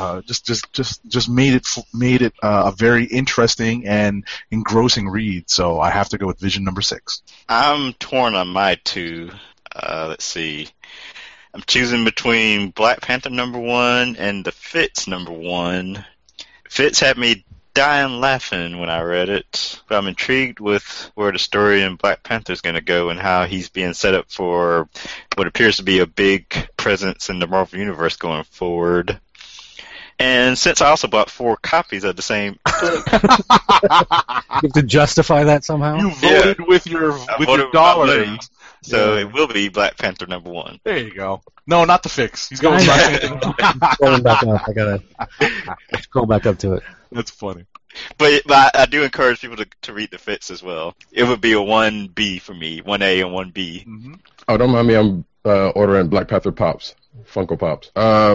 just made it a very interesting and engrossing read. So I have to go with Vision number 6. I'm torn on my two. Let's see. I'm choosing between Black Panther number 1 and the Fitz number 1. Fitz had me dying laughing when I read it, but I'm intrigued with where the story in Black Panther is going to go and how he's being set up for what appears to be a big presence in the Marvel Universe going forward. And since I also bought 4 copies of the same book, you have to justify that somehow. You voted with your dollar. So it will be Black Panther number 1. There you go. No, not the Fix. He's going Black Panther. Scrolling back up. I gotta scroll back up to it. That's funny. But I do encourage people to read the Fitz as well. It would be a 1B for me, 1A and 1B. Mm-hmm. Oh, don't mind me. I'm ordering Black Panther Pops. Funko Pops.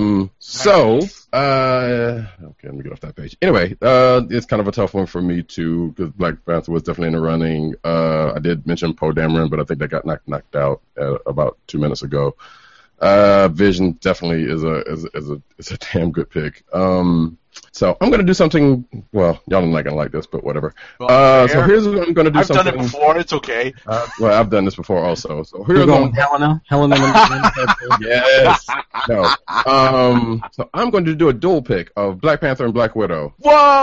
Okay, let me get off that page. Anyway, it's kind of a tough one for me too, because Black Panther was definitely in the running. I did mention Poe Dameron, but I think that got knocked out about 2 minutes ago. Vision definitely is a damn good pick. So I'm gonna do something. Well, y'all are not gonna like this, but whatever. So here's what I'm gonna do. I've done it before. It's okay. Well, I've done this before also. So here's You're going Helena. Yes. No. So I'm going to do a dual pick of Black Panther and Black Widow.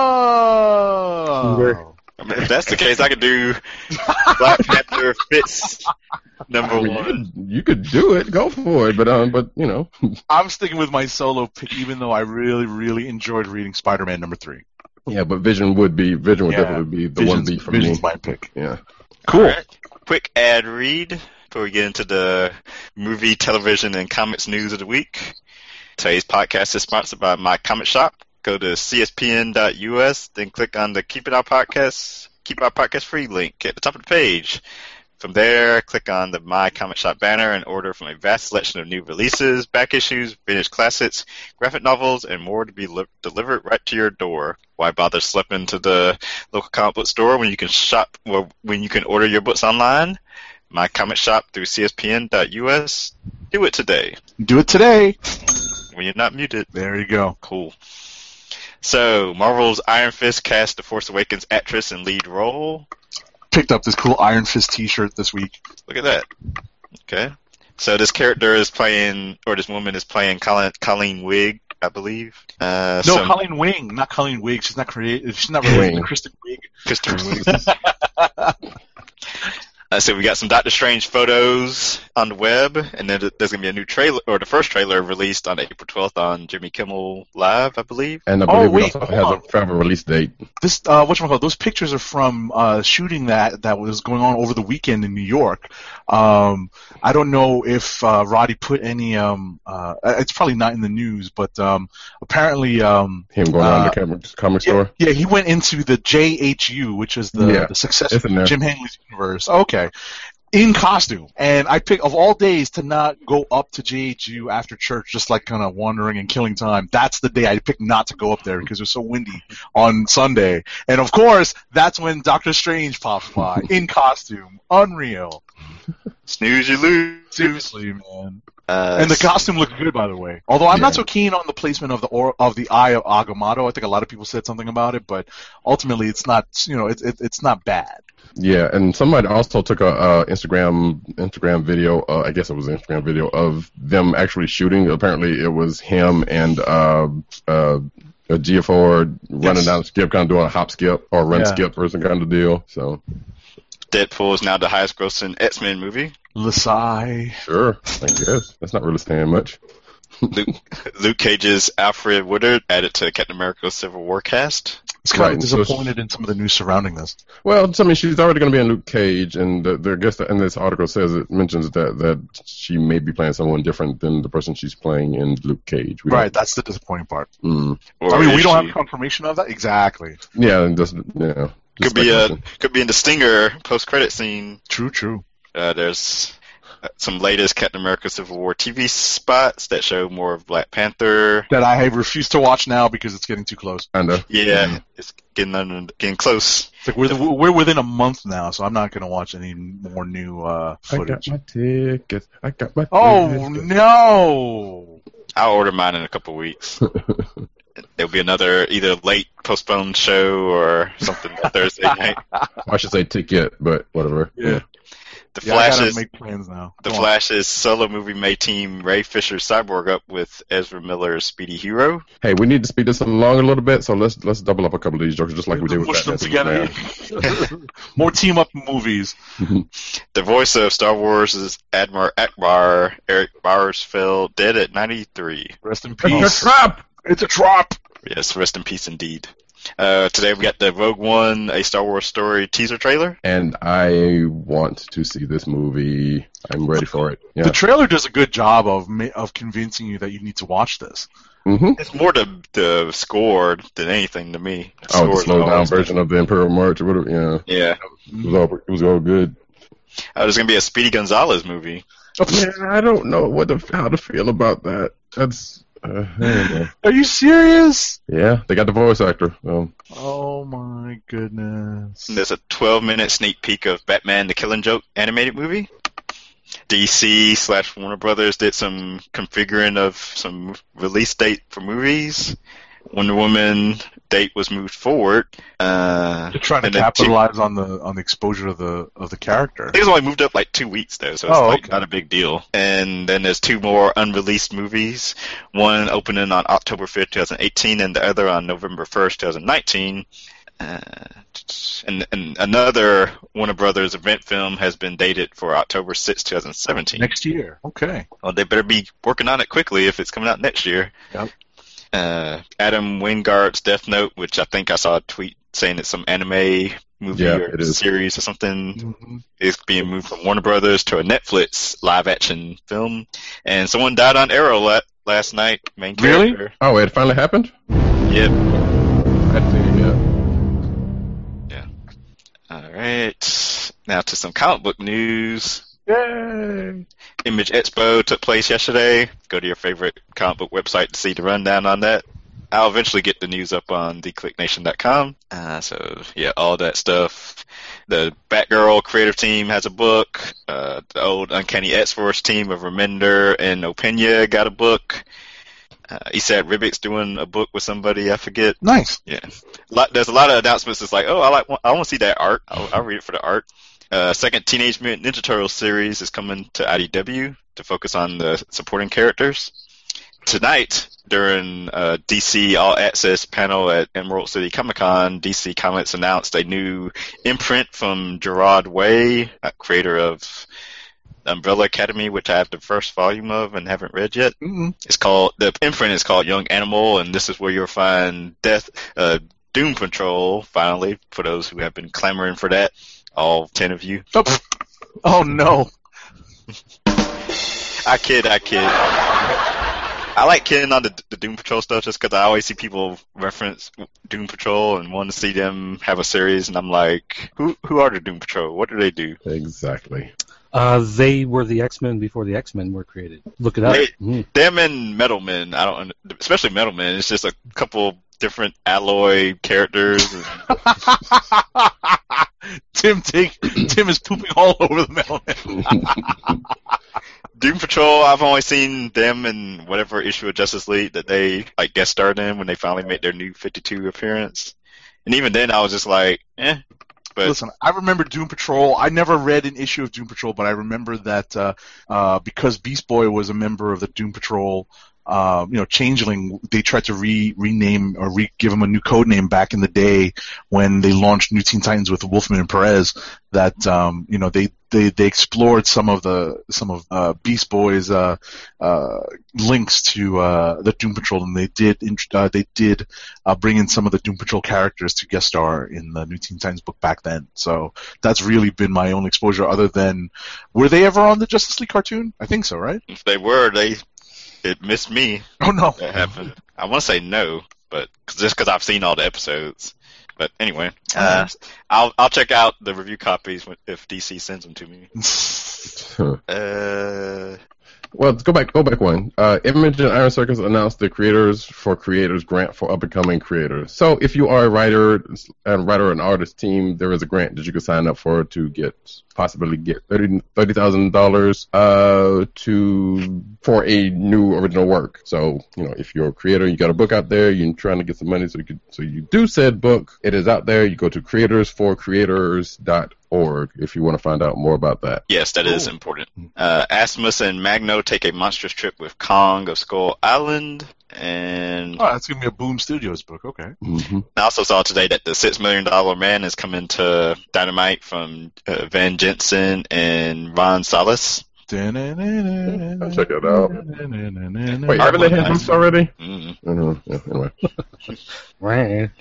Whoa! I mean, if that's the case, I could do Black Panther Fitz number 1. You could do it. Go for it. But I'm sticking with my solo pick, even though I really, really enjoyed reading Spider-Man number 3. Yeah, but Vision would definitely be the 1B for me. Vision's my pick. Yeah. Cool. Right. Quick ad read before we get into the movie, television, and comics news of the week. Today's podcast is sponsored by My Comic Shop. Go to cspn.us, then click on the Keep Our Podcast Free link at the top of the page. From there, click on the My Comic Shop banner and order from a vast selection of new releases, back issues, vintage classics, graphic novels, and more to be delivered right to your door. Why bother slipping to the local comic book store when you can order your books online? My Comic Shop through cspn.us. Do it today. Do it today. When you're not muted. There you go. Cool. So, Marvel's Iron Fist cast the Force Awakens actress in lead role. Picked up this cool Iron Fist t-shirt this week. Look at that. Okay. So this woman is playing Colleen Wing, I believe. No, Colleen Wing, not Colleen Wing. She's not creative. She's not related to Kristen Wiig. Kristen Wiig. So we got some Doctor Strange photos on the web, and then there's gonna be a new trailer, or the first trailer released on April 12th on Jimmy Kimmel Live, I believe. And I believe we also have a travel release date. This whatchamacallit, those pictures are from shooting that was going on over the weekend in New York. I don't know if Roddy put any. It's probably not in the news, but apparently him going around the comic store. Yeah, he went into the JHU, which is the successor to Jim Hanley's universe. Okay. In costume, and I pick of all days to not go up to JHU after church, just like kind of wandering and killing time. That's the day I picked not to go up there because it was so windy on Sunday. And of course, that's when Doctor Strange pops by in costume. Unreal. Snooze, you lose. Seriously, man. And the costume looked good, by the way. Although I'm not so keen on the placement of the Eye of Agamotto. I think a lot of people said something about it, but ultimately, it's not. It's not bad. Yeah, and somebody also took a Instagram video. I guess it was an Instagram video of them actually shooting. Apparently, it was him and a Geofford running down the skip, kind of doing a hop skip or run skip person kind of deal. So, Deadpool is now the highest grossing X-Men movie. Lasai. Sure, I guess that's not really saying much. Luke Cage's Alfred Woodard added to Captain America Civil War cast. It's kind of disappointed in some of the news surrounding this. Well, I mean, she's already going to be in Luke Cage, and I guess in this article mentions that she may be playing someone different than the person she's playing in Luke Cage. Right, that's the disappointing part. Mm. I mean, we don't have confirmation of that. Exactly. Yeah, and just could be in the Stinger post-credit scene. True. There's some latest Captain America Civil War TV spots that show more of Black Panther. That I refuse to watch now because it's getting too close. Yeah, it's getting close. It's like we're within a month now, so I'm not going to watch any more new footage. I got my tickets. Oh, no! I'll order mine in a couple weeks. There'll be another either late postponed show or something Thursday night. I should say ticket, but whatever. Yeah. The Flash I gotta make plans now. The Flash's solo movie may team Ray Fisher's Cyborg up with Ezra Miller's Speedy Hero. Hey, we need to speed this along a little bit, so let's double up a couple of these jokes, just like we did with push them together. More team up movies. The voice of Star Wars is Admiral Akbar Eric Barsfeld, dead at 93. Rest in peace. It's a trap. It's a trap. Yes, rest in peace indeed. Today we got the Rogue One, a Star Wars story teaser trailer. And I want to see this movie. I'm ready for it. Yeah. The trailer does a good job of convincing you that you need to watch this. Mm-hmm. It's more the score than anything to me. The slowed down version of the Imperial March or whatever. Yeah. It was all good. There's going to be a Speedy Gonzalez movie. Man, I don't know how to feel about that. That's... Are you serious? Yeah, they got the voice actor. Oh my goodness. There's a 12-minute sneak peek of Batman the Killing Joke animated movie. DC / Warner Brothers did some configuring of some release date for movies. Wonder Woman date was moved forward. They're trying to capitalize on the exposure of the character. I think it's only moved up like 2 weeks though, so it's not a big deal. And then there's 2 more unreleased movies. One opening on October 5th, 2018, and the other on November 1st, 2019. And another Warner Brothers event film has been dated for October 6th, 2017. Next year. Okay. Well, they better be working on it quickly if it's coming out next year. Yep. Adam Wingard's Death Note, which I think I saw a tweet saying it's some anime movie or series or something, is being moved from Warner Brothers to a Netflix live-action film. And someone died on Arrow last night, main character. Really? Oh, it finally happened? Yep. Yeah. All right. Now to some comic book news. Yay! Image Expo took place yesterday. Go to your favorite comic book website to see the rundown on that. I'll eventually get the news up on theclicknation.com. So, yeah, all that stuff. The Batgirl creative team has a book. The old Uncanny X-Force team of Remender and Opeña got a book. Esad Ribick's doing a book with somebody, I forget. Nice. Yeah. There's a lot of announcements. It's like, I want to see that art. I'll read it for the art. Second Teenage Mutant Ninja Turtles series is coming to IDW to focus on the supporting characters. Tonight, during DC All Access panel at Emerald City Comic Con, DC Comics announced a new imprint from Gerard Way, creator of Umbrella Academy, which I have the first volume of and haven't read yet. The imprint is called Young Animal, and this is where you'll find Doom Patrol, finally, for those who have been clamoring for that, all 10 of you. Oh no. I kid. I like kidding on the Doom Patrol stuff just because I always see people reference Doom Patrol and want to see them have a series, and I'm like, who are the Doom Patrol? What do they do? Exactly. They were the X-Men before the X-Men were created. Look it up. Them and Metal Men, especially Metal Men, it's just a couple different alloy characters. Tim is pooping all over the Metal Men. Doom Patrol, I've only seen them in whatever issue of Justice League that they guest starred in when they finally made their new 52 appearance. And even then, I was just like, eh. But listen, I remember Doom Patrol. I never read an issue of Doom Patrol, but I remember that because Beast Boy was a member of the Doom Patrol, Changeling, they tried to rename or give him a new code name back in the day when they launched New Teen Titans with Wolfman and Perez. That they explored some of Beast Boy's links to the Doom Patrol, and they did bring in some of the Doom Patrol characters to guest star in the New Teen Titans book back then. So that's really been my only exposure. Other than, were they ever on the Justice League cartoon? I think so, right? If they were, it missed me. Oh no, that happened. I want to say no, but just because I've seen all the episodes. But anyway, I'll check out the review copies if DC sends them to me. Well, go back one. Image and Iron Circus announced the Creators for Creators grant for up-and-coming creators. So if you are a writer and artist team, there is a grant that you can sign up for to possibly get $30,000 for a new original work. So, if you're a creator, you got a book out there, you're trying to get some money, so you do said book. It is out there. You go to creatorsforcreators.org if you want to find out more about that. Yes, that is important. Asmus and Magno take a monstrous trip with Kong of Skull Island. And that's going to be a Boom Studios book, okay. Mm-hmm. I also saw today that the $6 Million Man is coming to Dynamite from Van Jensen and Ron Salas. I'll check it out. Wait, haven't they had books already? Anyway.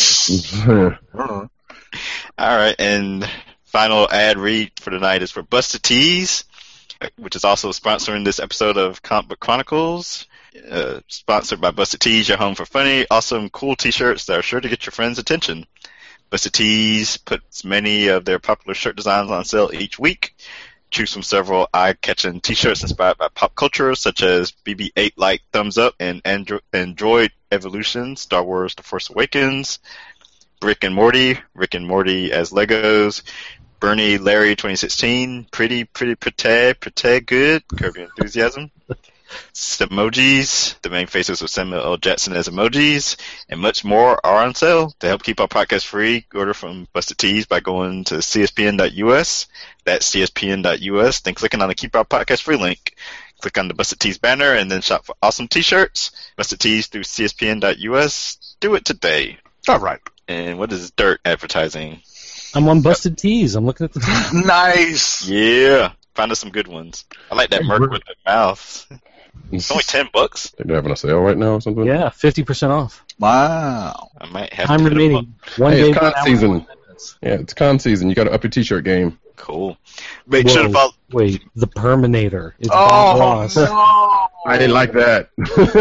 All right, and final ad read for tonight is for Busted Tees, which is also sponsoring this episode of Comic Book Chronicles. Sponsored by Busted Tees, your home for funny, awesome, cool t-shirts that are sure to get your friends' attention. Busted Tees puts many of their popular shirt designs on sale each week. Choose from several eye-catching t-shirts inspired by pop culture, such as BB-8 Like Thumbs Up and Android Evolution, Star Wars The Force Awakens, Rick and Morty as Legos, Bernie Larry 2016, Pretty Good, Curb Your Enthusiasm, Emojis, the main faces of Samuel L. Jackson as emojis, and much more are on sale. To help keep our podcast free, order from Busted Tees by going to CSPN.us. That's CSPN.us. Then clicking on the Keep Our Podcast Free link. Click on the Busted Tees banner and then shop for awesome t-shirts. Busted Tees through CSPN.us. Do it today. All right. And what is Dirt advertising? I'm on Busted Tees. I'm looking at the tees. Nice. Yeah. Find us some good ones. I like that Merc with the mouth. It's only $10. They're having a sale right now or something? Yeah, 50% off. Wow. I might have time to remaining. One hey, day it's con season. Yeah, it's con season. You got to up your t-shirt game. Cool. Make sure to follow. Wait, the Perminator. It's Bob Ross. No. I didn't like that.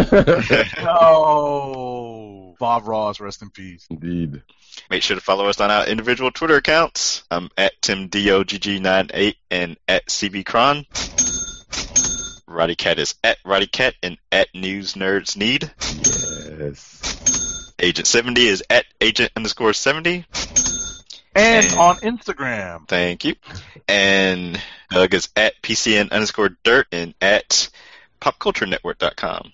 No. Bob Ross, rest in peace. Indeed. Make sure to follow us on our individual Twitter accounts. I'm at TimDOGG98 and at CBCron. Roddy Cat is at Roddy Cat and at News Nerds Need. Yes. Agent 70 is at Agent_70. And on Instagram. Thank you. And Doug is at PCN_Dirt and at PopCultureNetwork.com.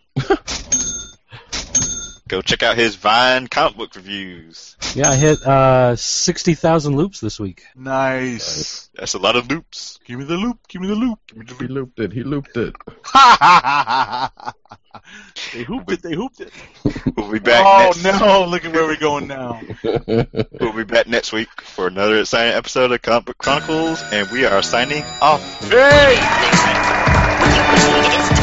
Go check out his Vine comic book reviews. Yeah, I hit 60,000 loops this week. Nice. That's a lot of loops. Give me the loop. Give me the loop. He looped it. They hooped it. They hooped it. We'll be back next. No! Look at where we're going now. We'll be back next week for another exciting episode of Comic Book Chronicles, and we are signing off. Hey! Would you believe it's